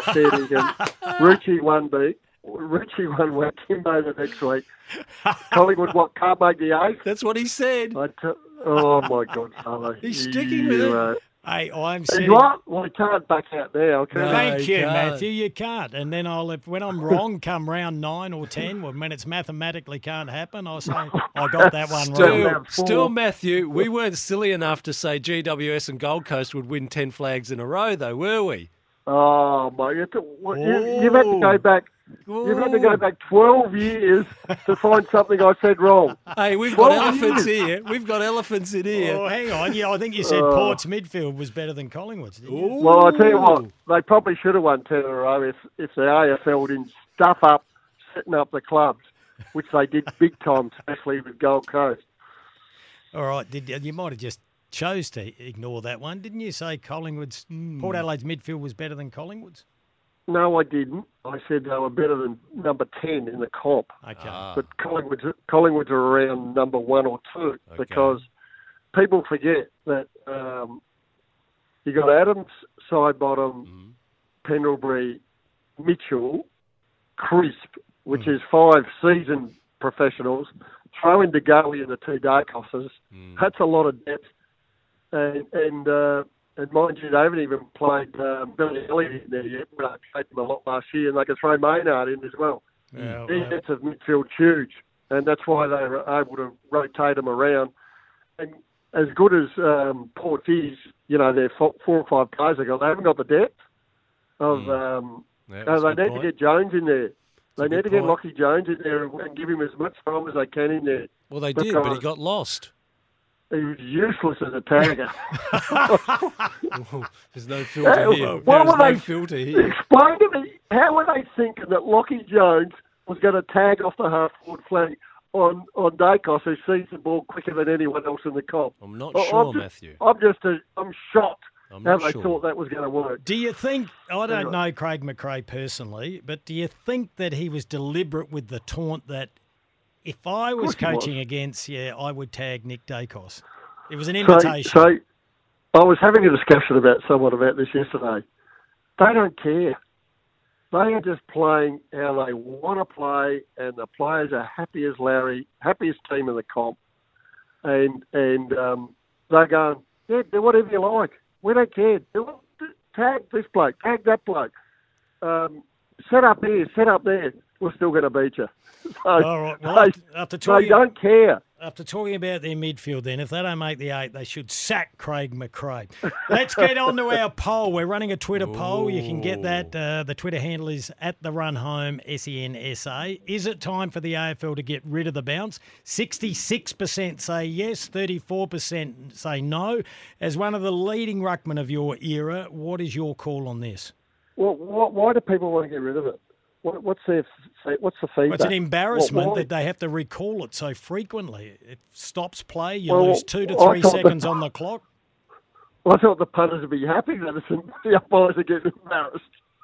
Speaker 12: Richie one beat. Richie one week, Kimbo the next week. Collingwood, what, can't make the eighth?
Speaker 5: That's what he said.
Speaker 12: I t- oh, my God, Salo.
Speaker 5: He's sticking with it.
Speaker 12: Uh,
Speaker 3: Hey, I'm
Speaker 12: you
Speaker 3: sitting...
Speaker 12: what? Well, he can't back out now, can he?
Speaker 3: Thank
Speaker 5: you
Speaker 3: you,
Speaker 5: can't.
Speaker 3: Matthew. You can't. And then I'll, if, when I'm wrong, come round nine or ten, when it's mathematically can't happen, I'll say I got that one
Speaker 5: Still,
Speaker 3: wrong.
Speaker 5: still, Matthew, we weren't silly enough to say G W S and Gold Coast would win ten flags in a row, though, were we?
Speaker 12: Oh, my. You, you, you've had to go back. You've had to go back twelve years to find something I said wrong.
Speaker 5: Hey, we've got
Speaker 12: twelve
Speaker 5: elephants
Speaker 12: years.
Speaker 5: here. We've got elephants in here.
Speaker 3: Oh, hang on. Yeah, I think you said
Speaker 12: Uh,
Speaker 3: Port's midfield was better than Collingwood's, didn't you?
Speaker 12: Well, I tell you what, they probably should have won ten in a row if, if the A F L didn't stuff up setting up the clubs, which they did big time, especially with Gold Coast.
Speaker 3: All right. Did you, you might have just chose to ignore that one, didn't you? Say Collingwood's Port Adelaide's midfield was better than Collingwood's.
Speaker 12: No, I didn't. I said they were better than number ten in the comp.
Speaker 3: Okay.
Speaker 12: But Collingwood's, Collingwood's are around number one or two because people forget that um, you got Adams, Sidebottom, Pendlebury, Mitchell, Crisp, which is five seasoned professionals. Throw in DeGoey and the two Darkosses. That's a lot of depth. And, and, uh, and mind you, they haven't even played um, Billy Elliott in there yet. But I played them a lot last year, and they can throw Maynard in as well.
Speaker 3: Yeah,
Speaker 12: Their
Speaker 3: well,
Speaker 12: defensive midfield's huge, and that's why they were able to rotate them around. And as good as um, Port is, you know, they're four, four or five players they got. They haven't got the depth of. Um,
Speaker 5: Yeah,
Speaker 12: uh,
Speaker 5: that's a
Speaker 12: they
Speaker 5: good
Speaker 12: need
Speaker 5: point.
Speaker 12: to get Jones in there. They
Speaker 5: a
Speaker 12: need
Speaker 5: good
Speaker 12: to get
Speaker 5: point.
Speaker 12: Lockie Jones in there and, and give him as much time as they can in there.
Speaker 5: Well, they did, but he
Speaker 12: Because
Speaker 5: got lost.
Speaker 12: He was useless as a tagger.
Speaker 5: There's no filter
Speaker 12: Uh,
Speaker 5: here.
Speaker 12: what
Speaker 5: There's
Speaker 12: were
Speaker 5: no
Speaker 12: they-
Speaker 5: filter here.
Speaker 12: Explain to me, how were they thinking that Lockie Jones was going to tag off the half-forward flank on, on Dacos, who sees the ball quicker than anyone else in the comp?
Speaker 5: I'm not
Speaker 12: I-
Speaker 5: sure,
Speaker 12: I'm just,
Speaker 5: Matthew.
Speaker 12: I'm just, a, I'm shocked
Speaker 5: I'm
Speaker 12: how
Speaker 5: not
Speaker 12: they
Speaker 5: sure.
Speaker 12: thought that was going to work.
Speaker 3: do you think, I don't
Speaker 12: Anyway.
Speaker 3: know Craig McRae personally, but do you think that he was deliberate with the taunt that if I was
Speaker 12: course he was.
Speaker 3: coaching against, yeah, I would tag Nick Dacos? It was an
Speaker 12: So,
Speaker 3: invitation.
Speaker 12: so I was having a discussion about someone about this yesterday. They don't care. They are just playing how they want to play, and the players are happy as Larry, happiest team in the comp, and and um, they're going, yeah, do whatever you like. We don't care. Do it. Tag this bloke, tag that bloke. Um, set up here, set up there. We're still going to beat you. So
Speaker 3: All right. Well,
Speaker 12: they,
Speaker 3: after, after talking,
Speaker 12: they don't care.
Speaker 3: After talking about their midfield, then, if they don't make the eight, they should sack Craig McRae. Let's get on to our poll. We're running a Twitter Ooh. poll. You can get that. Uh, the Twitter handle is at the Run Home S E N S A. Is it time for the A F L to get rid of the bounce? sixty-six percent say yes, thirty-four percent say no. As one of the leading ruckmen of your era, what is your call on this?
Speaker 12: Well, why do people want to get rid of it? What, what's their what's the feedback?
Speaker 3: Well, it's an embarrassment
Speaker 12: what,
Speaker 3: that they have to recall it so frequently. It stops play. You
Speaker 12: well,
Speaker 3: lose two to three seconds the, on the clock.
Speaker 12: Well, I thought the punters would be happy that the umpires are getting embarrassed.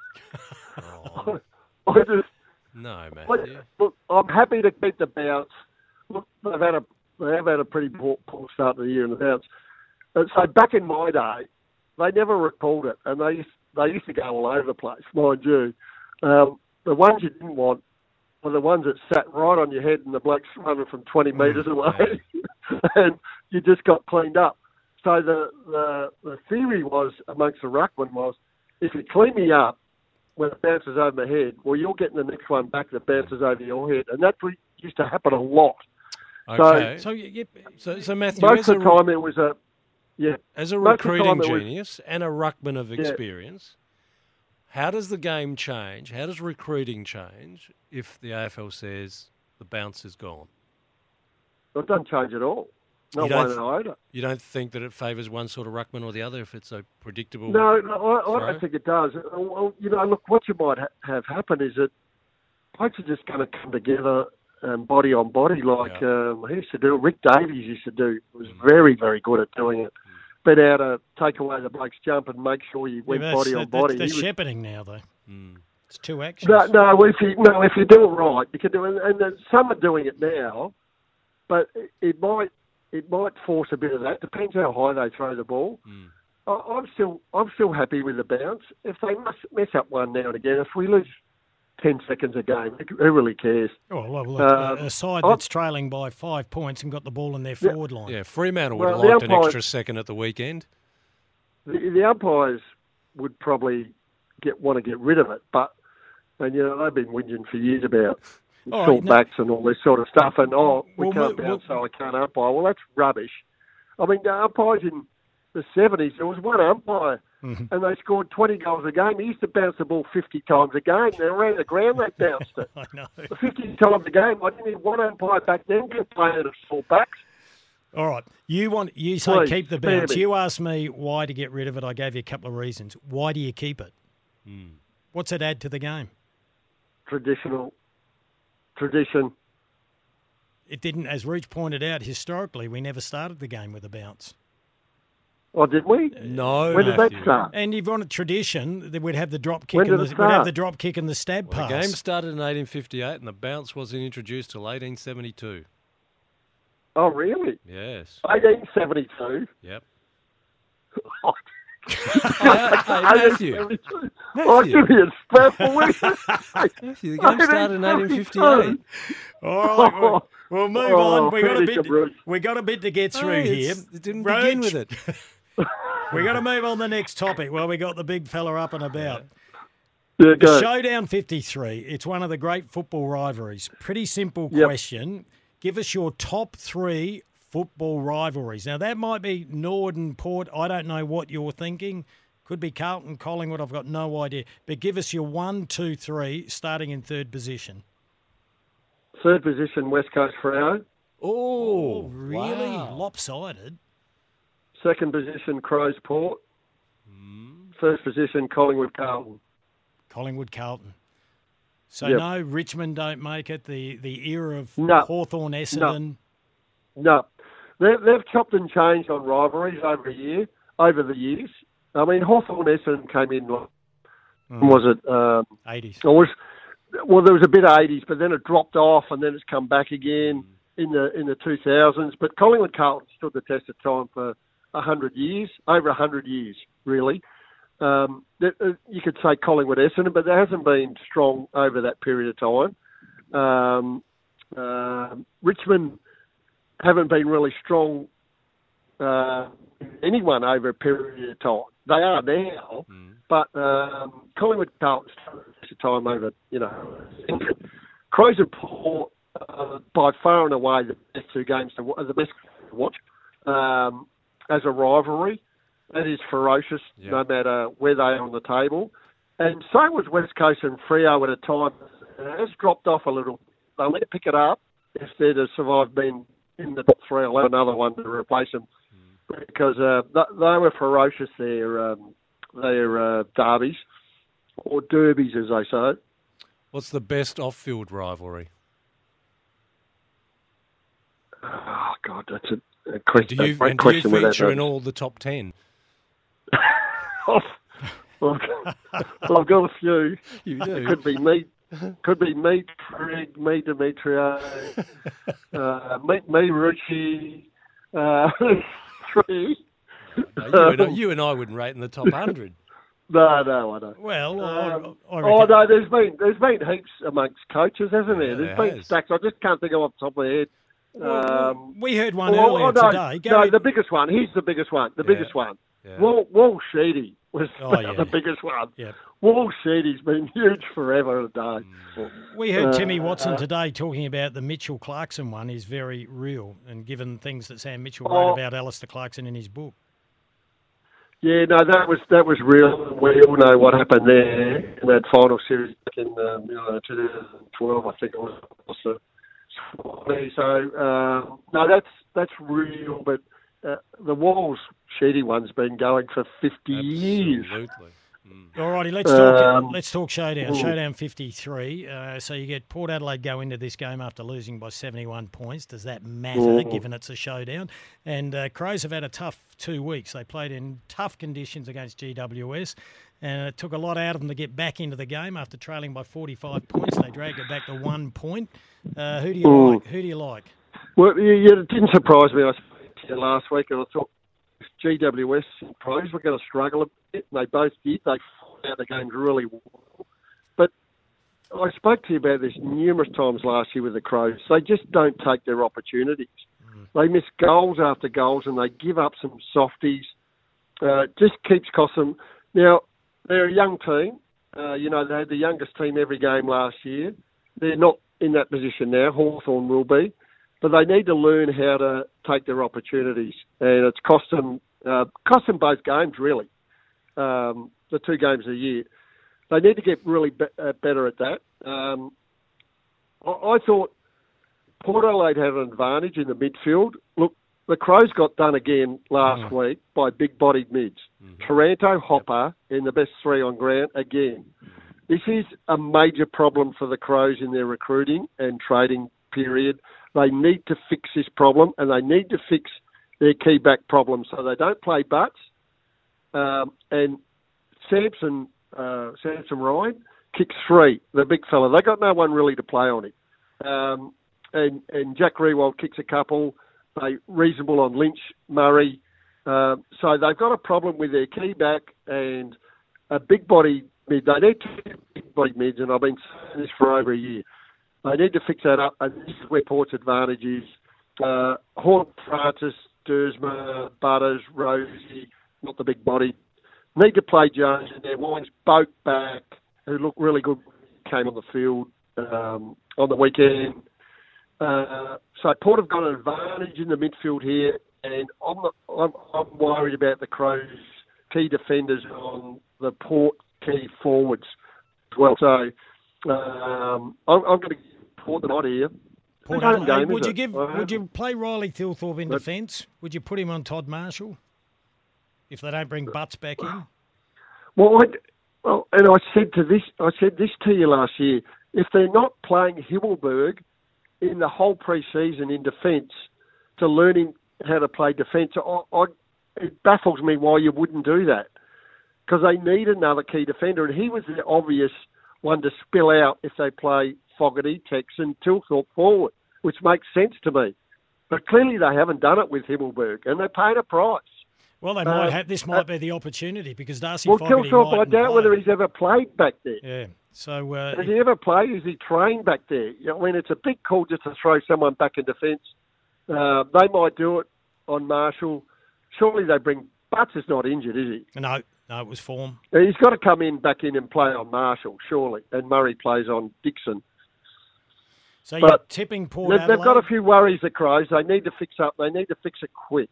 Speaker 5: Oh.
Speaker 12: I, I just
Speaker 5: no, Matthew.
Speaker 12: Look, I'm happy to keep the bounce. Look, they've had a they have had a pretty poor, poor start to the year in the bounce. And so back in my day, they never recalled it, and they used, they used to go all over the place, mind you. Um, The ones you didn't want were the ones that sat right on your head and the blokes running from twenty metres away and you just got cleaned up. So the, the the theory was amongst the ruckman was, if you clean me up when it bounces over my head, well, you're getting the next one back that bounces over your head. And that used to happen a lot.
Speaker 5: Okay.
Speaker 12: So,
Speaker 5: so, you, so, so Matthew,
Speaker 12: most of the
Speaker 5: a,
Speaker 12: time it was a... yeah.
Speaker 5: As a
Speaker 12: most of the
Speaker 5: recruiting
Speaker 12: time it was-
Speaker 5: genius and a ruckman of
Speaker 12: Yeah.
Speaker 5: experience... How does the game change? How does recruiting change if the A F L says the bounce is gone?
Speaker 12: Well, it doesn't change at all. Not
Speaker 5: You
Speaker 12: one
Speaker 5: don't-
Speaker 12: iota.
Speaker 5: You don't think that it favours one sort of ruckman or the other if it's a predictable
Speaker 12: No, no I, I
Speaker 5: throw?
Speaker 12: don't think it does. Uh, Well, you know, look, what you might ha- have happen is that blokes are just going to come together um, body on body like um, he used to do. Rick Davies used to do. Was
Speaker 5: Mm.
Speaker 12: very, very good at doing it. Been able to take away the bloke's jump and make sure you went
Speaker 3: Yeah,
Speaker 12: body
Speaker 3: that's,
Speaker 12: on body.
Speaker 3: That's
Speaker 12: He was-
Speaker 3: shepherding now, though.
Speaker 5: Mm.
Speaker 3: It's two actions.
Speaker 12: No, no, if you no, if you do it right, you can do it. And then some are doing it now, but it, it might it might force a bit of that. Depends how high they throw the ball.
Speaker 5: Mm.
Speaker 12: I, I'm still I'm still happy with the bounce. If they mess, mess up one now and again, if we lose ten seconds a game, who really cares?
Speaker 3: Oh, well, look,
Speaker 12: Um,
Speaker 3: a side
Speaker 12: I-
Speaker 3: that's trailing by five points and got the ball in their forward line.
Speaker 5: Yeah, Fremantle would
Speaker 12: Well,
Speaker 5: have
Speaker 12: the
Speaker 5: liked an
Speaker 12: umpires-
Speaker 5: extra second at the weekend.
Speaker 12: The, the umpires would probably get want to get rid of it, but and you know they've been whinging for years about
Speaker 3: All right,
Speaker 12: short
Speaker 3: now-
Speaker 12: backs and all this sort of stuff, and oh, we
Speaker 3: Well,
Speaker 12: can't
Speaker 3: well,
Speaker 12: bounce, so I can't umpire. Well, that's rubbish. I mean, the umpires in the seventies, there was one umpire,
Speaker 3: Mhm.
Speaker 12: and they scored twenty goals a game. He used to bounce the ball fifty times a game. They around the ground, they bounced it.
Speaker 3: I know.
Speaker 12: fifty times a game. I didn't have one umpire back then could play at a full backs.
Speaker 3: All right. You want you say
Speaker 12: Please,
Speaker 3: keep the
Speaker 12: spare
Speaker 3: bounce.
Speaker 12: me.
Speaker 3: You asked me why to get rid of it. I gave you a couple of reasons. Why do you keep it?
Speaker 5: Mm.
Speaker 3: What's it add to the game?
Speaker 12: Traditional tradition.
Speaker 3: It didn't, as Reach pointed out, historically, we never started the game with a bounce.
Speaker 12: Oh, did we?
Speaker 5: No,
Speaker 12: When did that
Speaker 5: Matthew.
Speaker 12: start?
Speaker 3: And you've on a tradition that we'd have the drop kick
Speaker 12: When
Speaker 3: and
Speaker 12: did
Speaker 3: the,
Speaker 12: it
Speaker 3: we'd have
Speaker 12: start?
Speaker 3: the drop kick and the stab
Speaker 5: Well, the
Speaker 3: pass.
Speaker 5: game started in eighteen fifty-eight and the bounce wasn't introduced till eighteen seventy-two.
Speaker 12: Oh, really?
Speaker 5: Yes.
Speaker 12: eighteen seventy-two.
Speaker 5: Yep.
Speaker 12: Oh,
Speaker 5: hey, Matthew.
Speaker 12: Oh,
Speaker 5: Matthew.
Speaker 12: give me a spat for weeks.
Speaker 5: Matthew, the game started in eighteen fifty-eight.
Speaker 3: All right, we'll, we'll move
Speaker 12: Oh,
Speaker 3: on. We got a
Speaker 12: finish
Speaker 3: bit.
Speaker 12: it, Bruce.
Speaker 3: We got a bit to get through
Speaker 5: Hey,
Speaker 3: here.
Speaker 5: it's- it didn't
Speaker 3: Roach,
Speaker 5: begin with it.
Speaker 3: We got to move on to the next topic. Well, we got the big fella up and about.
Speaker 12: Yeah,
Speaker 3: The
Speaker 12: go.
Speaker 3: Showdown fifty-three. It's one of the great football rivalries. Pretty simple
Speaker 12: Yep.
Speaker 3: question. Give us your top three football rivalries. Now, that might be Norden, Port. I don't know what you're thinking. Could be Carlton, Collingwood. I've got no idea. But give us your one, two, three, starting in third position.
Speaker 12: Third position, West Coast Freo.
Speaker 5: Oh,
Speaker 3: really?
Speaker 5: wow.
Speaker 3: Lopsided.
Speaker 12: Second position, Crows Port.
Speaker 5: Hmm.
Speaker 12: First position, Collingwood Carlton.
Speaker 3: Collingwood, Carlton. So,
Speaker 12: Yep.
Speaker 3: no, Richmond don't make it. The the era of
Speaker 12: No.
Speaker 3: Hawthorn, Essendon.
Speaker 12: No, they've, they've chopped and changed on rivalries over a year, over the years. I mean, Hawthorn Essendon came in, like,
Speaker 3: Mm.
Speaker 12: was it? Um,
Speaker 3: eighties.
Speaker 12: It was, well, there was a bit of eighties, but then it dropped off, and then it's come back again in the in the two thousands. But Collingwood Carlton stood the test of time for a hundred years, over a hundred years, really. Um, that, uh, you could say Collingwood Essendon, but there hasn't been strong over that period of time. Um, uh, Richmond haven't been really strong. Uh, anyone over a period of time. They are now,
Speaker 5: Mm.
Speaker 12: but um, Collingwood Carlton stood the of time over, you know. Crows and Port, uh, by far and away, the best two games to the best to watch um, as a rivalry. That is ferocious, yeah. no matter where they are on the table. And so was West Coast and Freo at a time. It has dropped off a little. They'll need to pick it up if they're to survive being in the top three. I'll have another one to replace them mm. because uh, th- they were ferocious, their, um, their uh, derbies, or derbies as they say.
Speaker 5: What's the best off-field rivalry?
Speaker 12: Oh, God, that's a, a question.
Speaker 5: Do you,
Speaker 12: a
Speaker 5: and do
Speaker 12: question
Speaker 5: you feature
Speaker 12: that,
Speaker 5: in all the top ten?
Speaker 12: well, I've got a few.
Speaker 5: You do.
Speaker 12: It could be me. Could be me, Craig, me, Demetrio, uh, me, me, Richie, uh, three.
Speaker 5: No, you, and I, you and I wouldn't rate in the top hundred.
Speaker 12: No, no, I don't.
Speaker 3: Well,
Speaker 12: um,
Speaker 3: I, I
Speaker 12: oh no, there's been there's been heaps amongst coaches, hasn't there?
Speaker 5: Yeah,
Speaker 12: There's
Speaker 5: there
Speaker 12: been
Speaker 5: has.
Speaker 12: stacks. I just can't think of off the top of my head.
Speaker 3: Well,
Speaker 12: Um,
Speaker 3: we heard one
Speaker 12: oh,
Speaker 3: earlier
Speaker 12: oh, no,
Speaker 3: today.
Speaker 12: No,
Speaker 3: Gary,
Speaker 12: the biggest one. He's the biggest one. The
Speaker 5: Yeah.
Speaker 12: biggest one.
Speaker 5: Yeah.
Speaker 12: Wall, Wall Sheedy was
Speaker 3: Oh, yeah.
Speaker 12: the biggest one.
Speaker 3: Yep.
Speaker 12: Wall Sheedy's been huge forever and a day.
Speaker 3: we heard
Speaker 12: Uh,
Speaker 3: Timmy Watson
Speaker 12: uh,
Speaker 3: today talking about the Mitchell Clarkson one is very real, and given things that Sam Mitchell
Speaker 12: Oh.
Speaker 3: wrote about Alistair Clarkson in his book.
Speaker 12: Yeah, no, that was that was real. We all know what happened there in that final series back in um, you know, twenty twelve, I think it was. So, um, no, that's that's real. But uh, the Walls Sheedy one's been going for fifty years.
Speaker 5: Absolutely.
Speaker 3: All righty, let's talk.
Speaker 12: Um,
Speaker 3: let's talk showdown.
Speaker 12: mm.
Speaker 3: Showdown fifty-three. Uh, so you get Port Adelaide go into this game after losing by seventy-one points. Does that matter,
Speaker 12: Mm.
Speaker 3: given it's a showdown? And uh, Crows have had a tough two weeks. They played in tough conditions against G W S, and it took a lot out of them to get back into the game after trailing by forty-five points. They dragged it back to one point. Uh, who do you
Speaker 12: Mm.
Speaker 3: like? Who do you like?
Speaker 12: Well, yeah, yeah, it didn't surprise me. I spoke to you last week, and I thought G W S and Crows were going to struggle a bit, and they both did. They fought out the games really well. But I spoke to you about this numerous times last year with the Crows. They just don't take their opportunities. Mm. They miss goals after goals, and they give up some softies. Uh, it just keeps costing them. Now, they're a young team. Uh, you know, they had the youngest team every game last year. They're not in that position now. Hawthorn will be. But they need to learn how to take their opportunities. And it's cost them, uh, cost them both games, really, um, the two games a year. They need to get really be- uh, better at that. Um, I-, I thought Port Adelaide had an advantage in the midfield. Look, the Crows got done again last
Speaker 5: Mm.
Speaker 12: week by big-bodied mids.
Speaker 5: Mm-hmm.
Speaker 12: Taranto, Hopper, in the best three on ground again. This is a major problem for the Crows in their recruiting and trading period. They need to fix this problem, and they need to fix their key back problem so they don't play butts. Um, and Samson, uh, Samson Ryan kicks three, the big fella. They got no one really to play on him. Um, and, and Jack Rewald kicks a couple. They reasonable on Lynch, Murray. Uh, so they've got a problem with their key back and a big body mid. They need two big body mids, and I've been saying this for over a year. They need to fix that up, and this is where Port's advantage is. Uh, Horn, Francis, Dersma, Butters, Rosie, not the big body. Need to play Jones in there. Wines, Boak back, who looked really good when he came on the field um, on the weekend. Uh, so Port have got an advantage in the midfield here, and I'm, not, I'm, I'm worried about the Crows' key defenders on the Port key forwards as well. So um, I'm, I'm going to Port the night here.
Speaker 3: Port
Speaker 12: Home
Speaker 3: Adelaide,
Speaker 12: game,
Speaker 3: would
Speaker 12: is
Speaker 3: you
Speaker 12: it?
Speaker 3: give?
Speaker 12: Uh,
Speaker 3: Would you play Riley Thilthorpe in
Speaker 12: But-
Speaker 3: defence? Would you put him on Todd Marshall if they don't bring Butts back in?
Speaker 12: Well, I, well, and I said to this, I said this to you last year. If they're not playing Himmelberg in the whole pre-season in defence to learning how to play defence, I, I, it baffles me why you wouldn't do that. Because they need another key defender, and he was the obvious one to spill out if they play Fogarty, Tex, and Tilthorpe forward, which makes sense to me. But clearly they haven't done it with Himmelberg, and they're paying a price.
Speaker 3: Well, they might
Speaker 12: Uh,
Speaker 3: have. This might be the opportunity because Darcy
Speaker 12: Well,
Speaker 3: Fogarty
Speaker 12: Tilthorpe, I
Speaker 3: mightn't
Speaker 12: doubt
Speaker 3: play.
Speaker 12: whether he's ever played back there.
Speaker 3: Yeah. So uh,
Speaker 12: Has he ever played? Is he trained back there? You know, I mean, it's a big call just to throw someone back in defence. Uh, they might do it on Marshall. Surely they bring... Butts is not injured, is he?
Speaker 3: no, No, it was form.
Speaker 12: He's got to come in, back in and play on Marshall, surely. And Murray plays on Dixon.
Speaker 3: So you're
Speaker 12: But
Speaker 3: tipping Port
Speaker 12: they've,
Speaker 3: Adelaide?
Speaker 12: they've got a few worries, the Crows. They need to fix up. They need to fix it quick.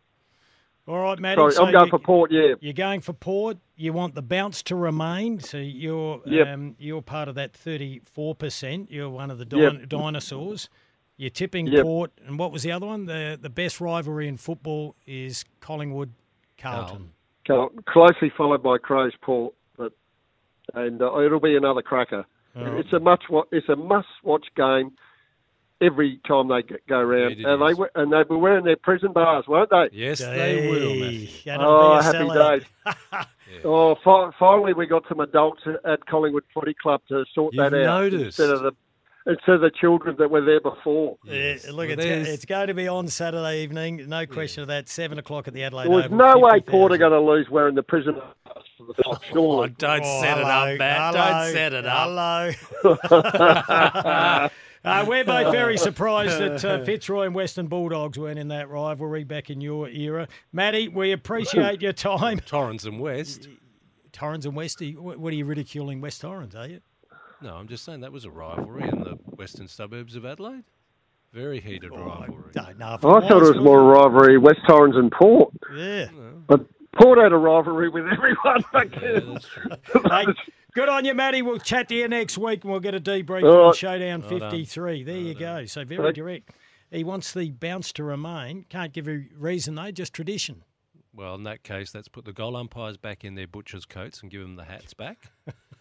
Speaker 3: All right, Matty.
Speaker 12: Sorry,
Speaker 3: so
Speaker 12: I'm going
Speaker 3: you-
Speaker 12: for Port, yeah.
Speaker 3: You're going for Port. You want the bounce to remain. So you're
Speaker 12: Yep.
Speaker 3: um, you're part of that thirty-four percent. You're one of the
Speaker 12: Yep.
Speaker 3: din- dinosaurs. You're tipping
Speaker 12: Yep.
Speaker 3: Port. And what was the other one? The the best rivalry in football is Collingwood Carlton.
Speaker 12: Cal- Closely followed by Crows, Port. But, and uh, it'll be another cracker.
Speaker 3: All right.
Speaker 12: It's a much. It's a must-watch game every time they get, go round.
Speaker 5: Indeed it
Speaker 12: And they
Speaker 5: is.
Speaker 12: we- and they were wearing their prison bars, weren't they?
Speaker 5: Yes, they will, Matthew.
Speaker 3: Gee, gonna
Speaker 12: Oh,
Speaker 3: be a
Speaker 12: happy
Speaker 3: sellout.
Speaker 12: days. Oh, fi- finally we got some adults at Collingwood Footy Club to sort
Speaker 5: You've
Speaker 12: that out
Speaker 5: noticed.
Speaker 12: instead of the instead of the children that were there before.
Speaker 3: Yeah, look,
Speaker 5: Well,
Speaker 3: it's,
Speaker 5: there's-
Speaker 3: it's going to be on Saturday evening. No question of that. Seven o'clock at the Adelaide
Speaker 12: There was
Speaker 3: Oval.
Speaker 12: no way
Speaker 3: fifty
Speaker 12: Port are
Speaker 3: thousand.
Speaker 12: going to lose wearing the prison bars for the top,
Speaker 5: Oh,
Speaker 12: surely.
Speaker 5: don't
Speaker 3: Oh,
Speaker 5: set it
Speaker 3: hello,
Speaker 5: up, Matt.
Speaker 3: hello,
Speaker 5: Don't set it up.
Speaker 3: Hello. uh, we're both very surprised that uh, Fitzroy and Western Bulldogs weren't in that rivalry back in your era. Matty, we appreciate your time.
Speaker 5: Torrens and West.
Speaker 3: Torrens and West, are you- what what are you ridiculing West Torrens, are you?
Speaker 5: No, I'm just saying that was a rivalry in the western suburbs of Adelaide. Very heated rivalry.
Speaker 3: Don't know if
Speaker 12: I thought it was more a rivalry, West Torrens and Port.
Speaker 3: Yeah.
Speaker 12: But Port had a rivalry with everyone back then.
Speaker 3: Hey, good on you, Matty. We'll chat to you next week and we'll get a debrief
Speaker 12: All
Speaker 3: on
Speaker 12: right.
Speaker 3: Showdown
Speaker 5: Well done.
Speaker 3: fifty-three. There you go. So very
Speaker 12: Right.
Speaker 3: direct. He wants the bounce to remain. Can't give a reason, though, just tradition.
Speaker 5: Well, in that case, let's put the goal umpires back in their butcher's coats and give them the hats back.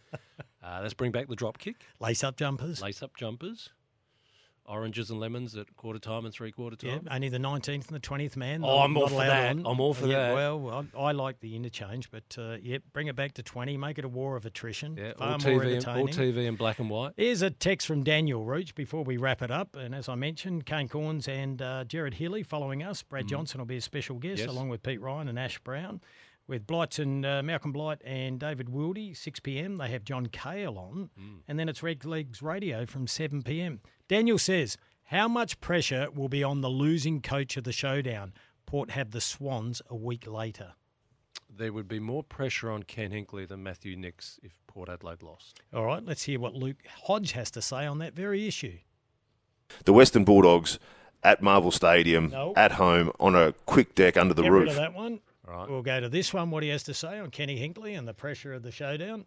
Speaker 5: uh, let's bring back the drop kick.
Speaker 3: Lace-up jumpers.
Speaker 5: Lace-up jumpers. Oranges and lemons at quarter time and three quarter
Speaker 3: Yeah,
Speaker 5: time.
Speaker 3: only the nineteenth and the twentieth man.
Speaker 5: Oh, I'm all
Speaker 3: not
Speaker 5: for
Speaker 3: allowed
Speaker 5: that.
Speaker 3: on.
Speaker 5: I'm all for
Speaker 3: Yeah,
Speaker 5: that.
Speaker 3: Well, I, I like the interchange, but uh, yeah, bring it back to twenty. Make it a war of attrition.
Speaker 5: Yeah,
Speaker 3: Far
Speaker 5: all
Speaker 3: more
Speaker 5: T V, and,
Speaker 3: entertaining.
Speaker 5: all T V in black and white.
Speaker 3: Here's a text from Daniel Roach before we wrap it up. And as I mentioned, Kane Corns and uh, Jared Healy following us. Brad Johnson will be a special guest,
Speaker 5: Yes.
Speaker 3: along with Pete Ryan and Ash Brown. With Blights and uh, Malcolm Blight and David Wildy, six p.m. They have John Cale on. And then it's Red Legs Radio from seven p.m. Daniel says, how much pressure will be on the losing coach of the Showdown? Port have the Swans a week later.
Speaker 5: There would be more pressure on Ken Hinkley than Matthew Nix if Port Adelaide lost.
Speaker 3: All right, let's hear what Luke Hodge has to say on that very issue.
Speaker 13: The Western Bulldogs at Marvel Stadium,
Speaker 3: No.
Speaker 13: at home, on a quick deck under the
Speaker 3: Get
Speaker 13: roof.
Speaker 3: rid of that one.
Speaker 5: Right.
Speaker 3: We'll go to this one, what he has to say on Kenny Hinkley and the pressure of the Showdown.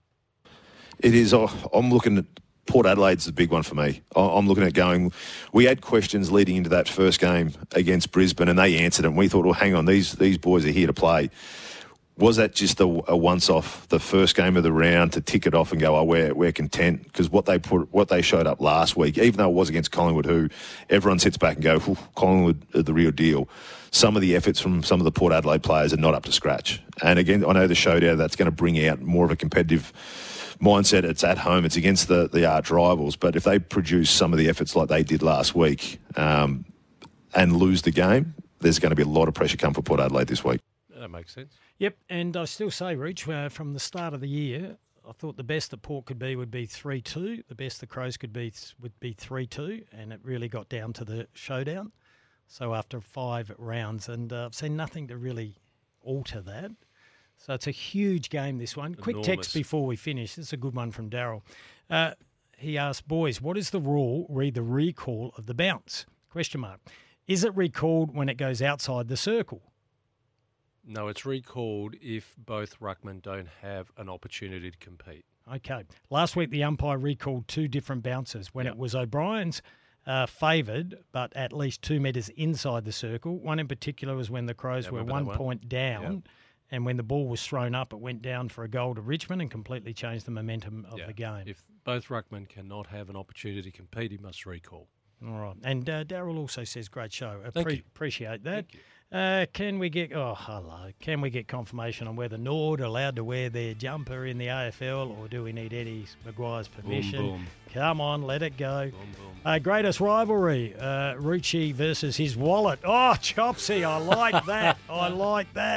Speaker 13: It is. oh, I'm looking at Port Adelaide's the big one for me. I- I'm looking at going. We had questions leading into that first game against Brisbane, and they answered it. And we thought, well, hang on, these these boys are here to play. Was that just a, a once-off, the first game of the round, to tick it off and go, oh, we're we're content? Because what they put, what they showed up last week, even though it was against Collingwood, who everyone sits back and go, "Whew, Collingwood are the real deal. Some of the efforts from some of the Port Adelaide players are not up to scratch. And again, I know the Showdown, that's going to bring out more of a competitive mindset. It's at home, it's against the, the arch rivals. But if they produce some of the efforts like they did last week um, and lose the game, there's going to be a lot of pressure come for Port Adelaide this week.
Speaker 5: That makes sense.
Speaker 3: Yep, and I still say, Rich, uh, from the start of the year, I thought the best that Port could be would be three two. The best the Crows could be would be three two, and it really got down to the Showdown. So after five rounds, and uh, I've seen nothing to really alter that. So it's a huge game, this one. Quick
Speaker 5: Enormous.
Speaker 3: text before we finish. This is a good one from Daryl. Uh, he asked, boys, what is the rule, read the recall of the bounce? Question mark. Is it recalled when it goes outside the circle?
Speaker 5: No, it's recalled if both ruckmen don't have an opportunity to compete.
Speaker 3: Okay. Last week, the umpire recalled two different bounces when
Speaker 5: Yep.
Speaker 3: it was O'Brien's uh, favoured, but at least two metres inside the circle. One in particular was when the Crows
Speaker 5: Yeah,
Speaker 3: were
Speaker 5: remember
Speaker 3: one
Speaker 5: that one?
Speaker 3: point down,
Speaker 5: Yep.
Speaker 3: and when the ball was thrown up, it went down for a goal to Richmond and completely changed the momentum of
Speaker 5: Yeah.
Speaker 3: the game.
Speaker 5: If both ruckmen cannot have an opportunity to compete, he must recall.
Speaker 3: All right. And uh, Daryl also says, great show.
Speaker 5: Thank
Speaker 3: Appre-
Speaker 5: you.
Speaker 3: Appreciate that.
Speaker 5: Thank you.
Speaker 3: Uh, can we get, oh, hello. Can we get confirmation on whether Nord are allowed to wear their jumper in the A F L, or do we need Eddie Maguire's permission?
Speaker 5: boom.
Speaker 3: Come on, let it go.
Speaker 5: Boom, boom.
Speaker 3: Uh, greatest rivalry, uh, Rucci versus his wallet. Oh, Chopsy, I like that. I like that.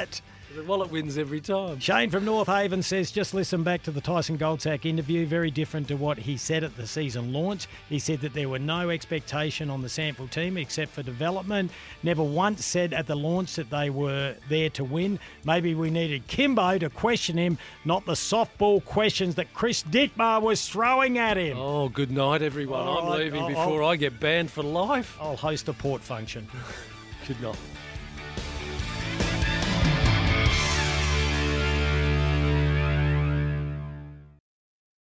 Speaker 5: The wallet wins every time.
Speaker 3: Shane from North Haven says, just listen back to the Tyson Goldsack interview. Very different to what he said at the season launch. He said that there were no expectation on the Sample team except for development. Never once said at the launch that they were there to win. Maybe we needed Kimbo to question him, not the softball questions that Chris Dittmar was throwing at him.
Speaker 5: Oh, good night, everyone.
Speaker 3: All
Speaker 5: I'm
Speaker 3: right,
Speaker 5: leaving
Speaker 3: I'll-
Speaker 5: before
Speaker 3: I'll-
Speaker 5: I get banned for life.
Speaker 3: I'll host a port function.
Speaker 5: Good night.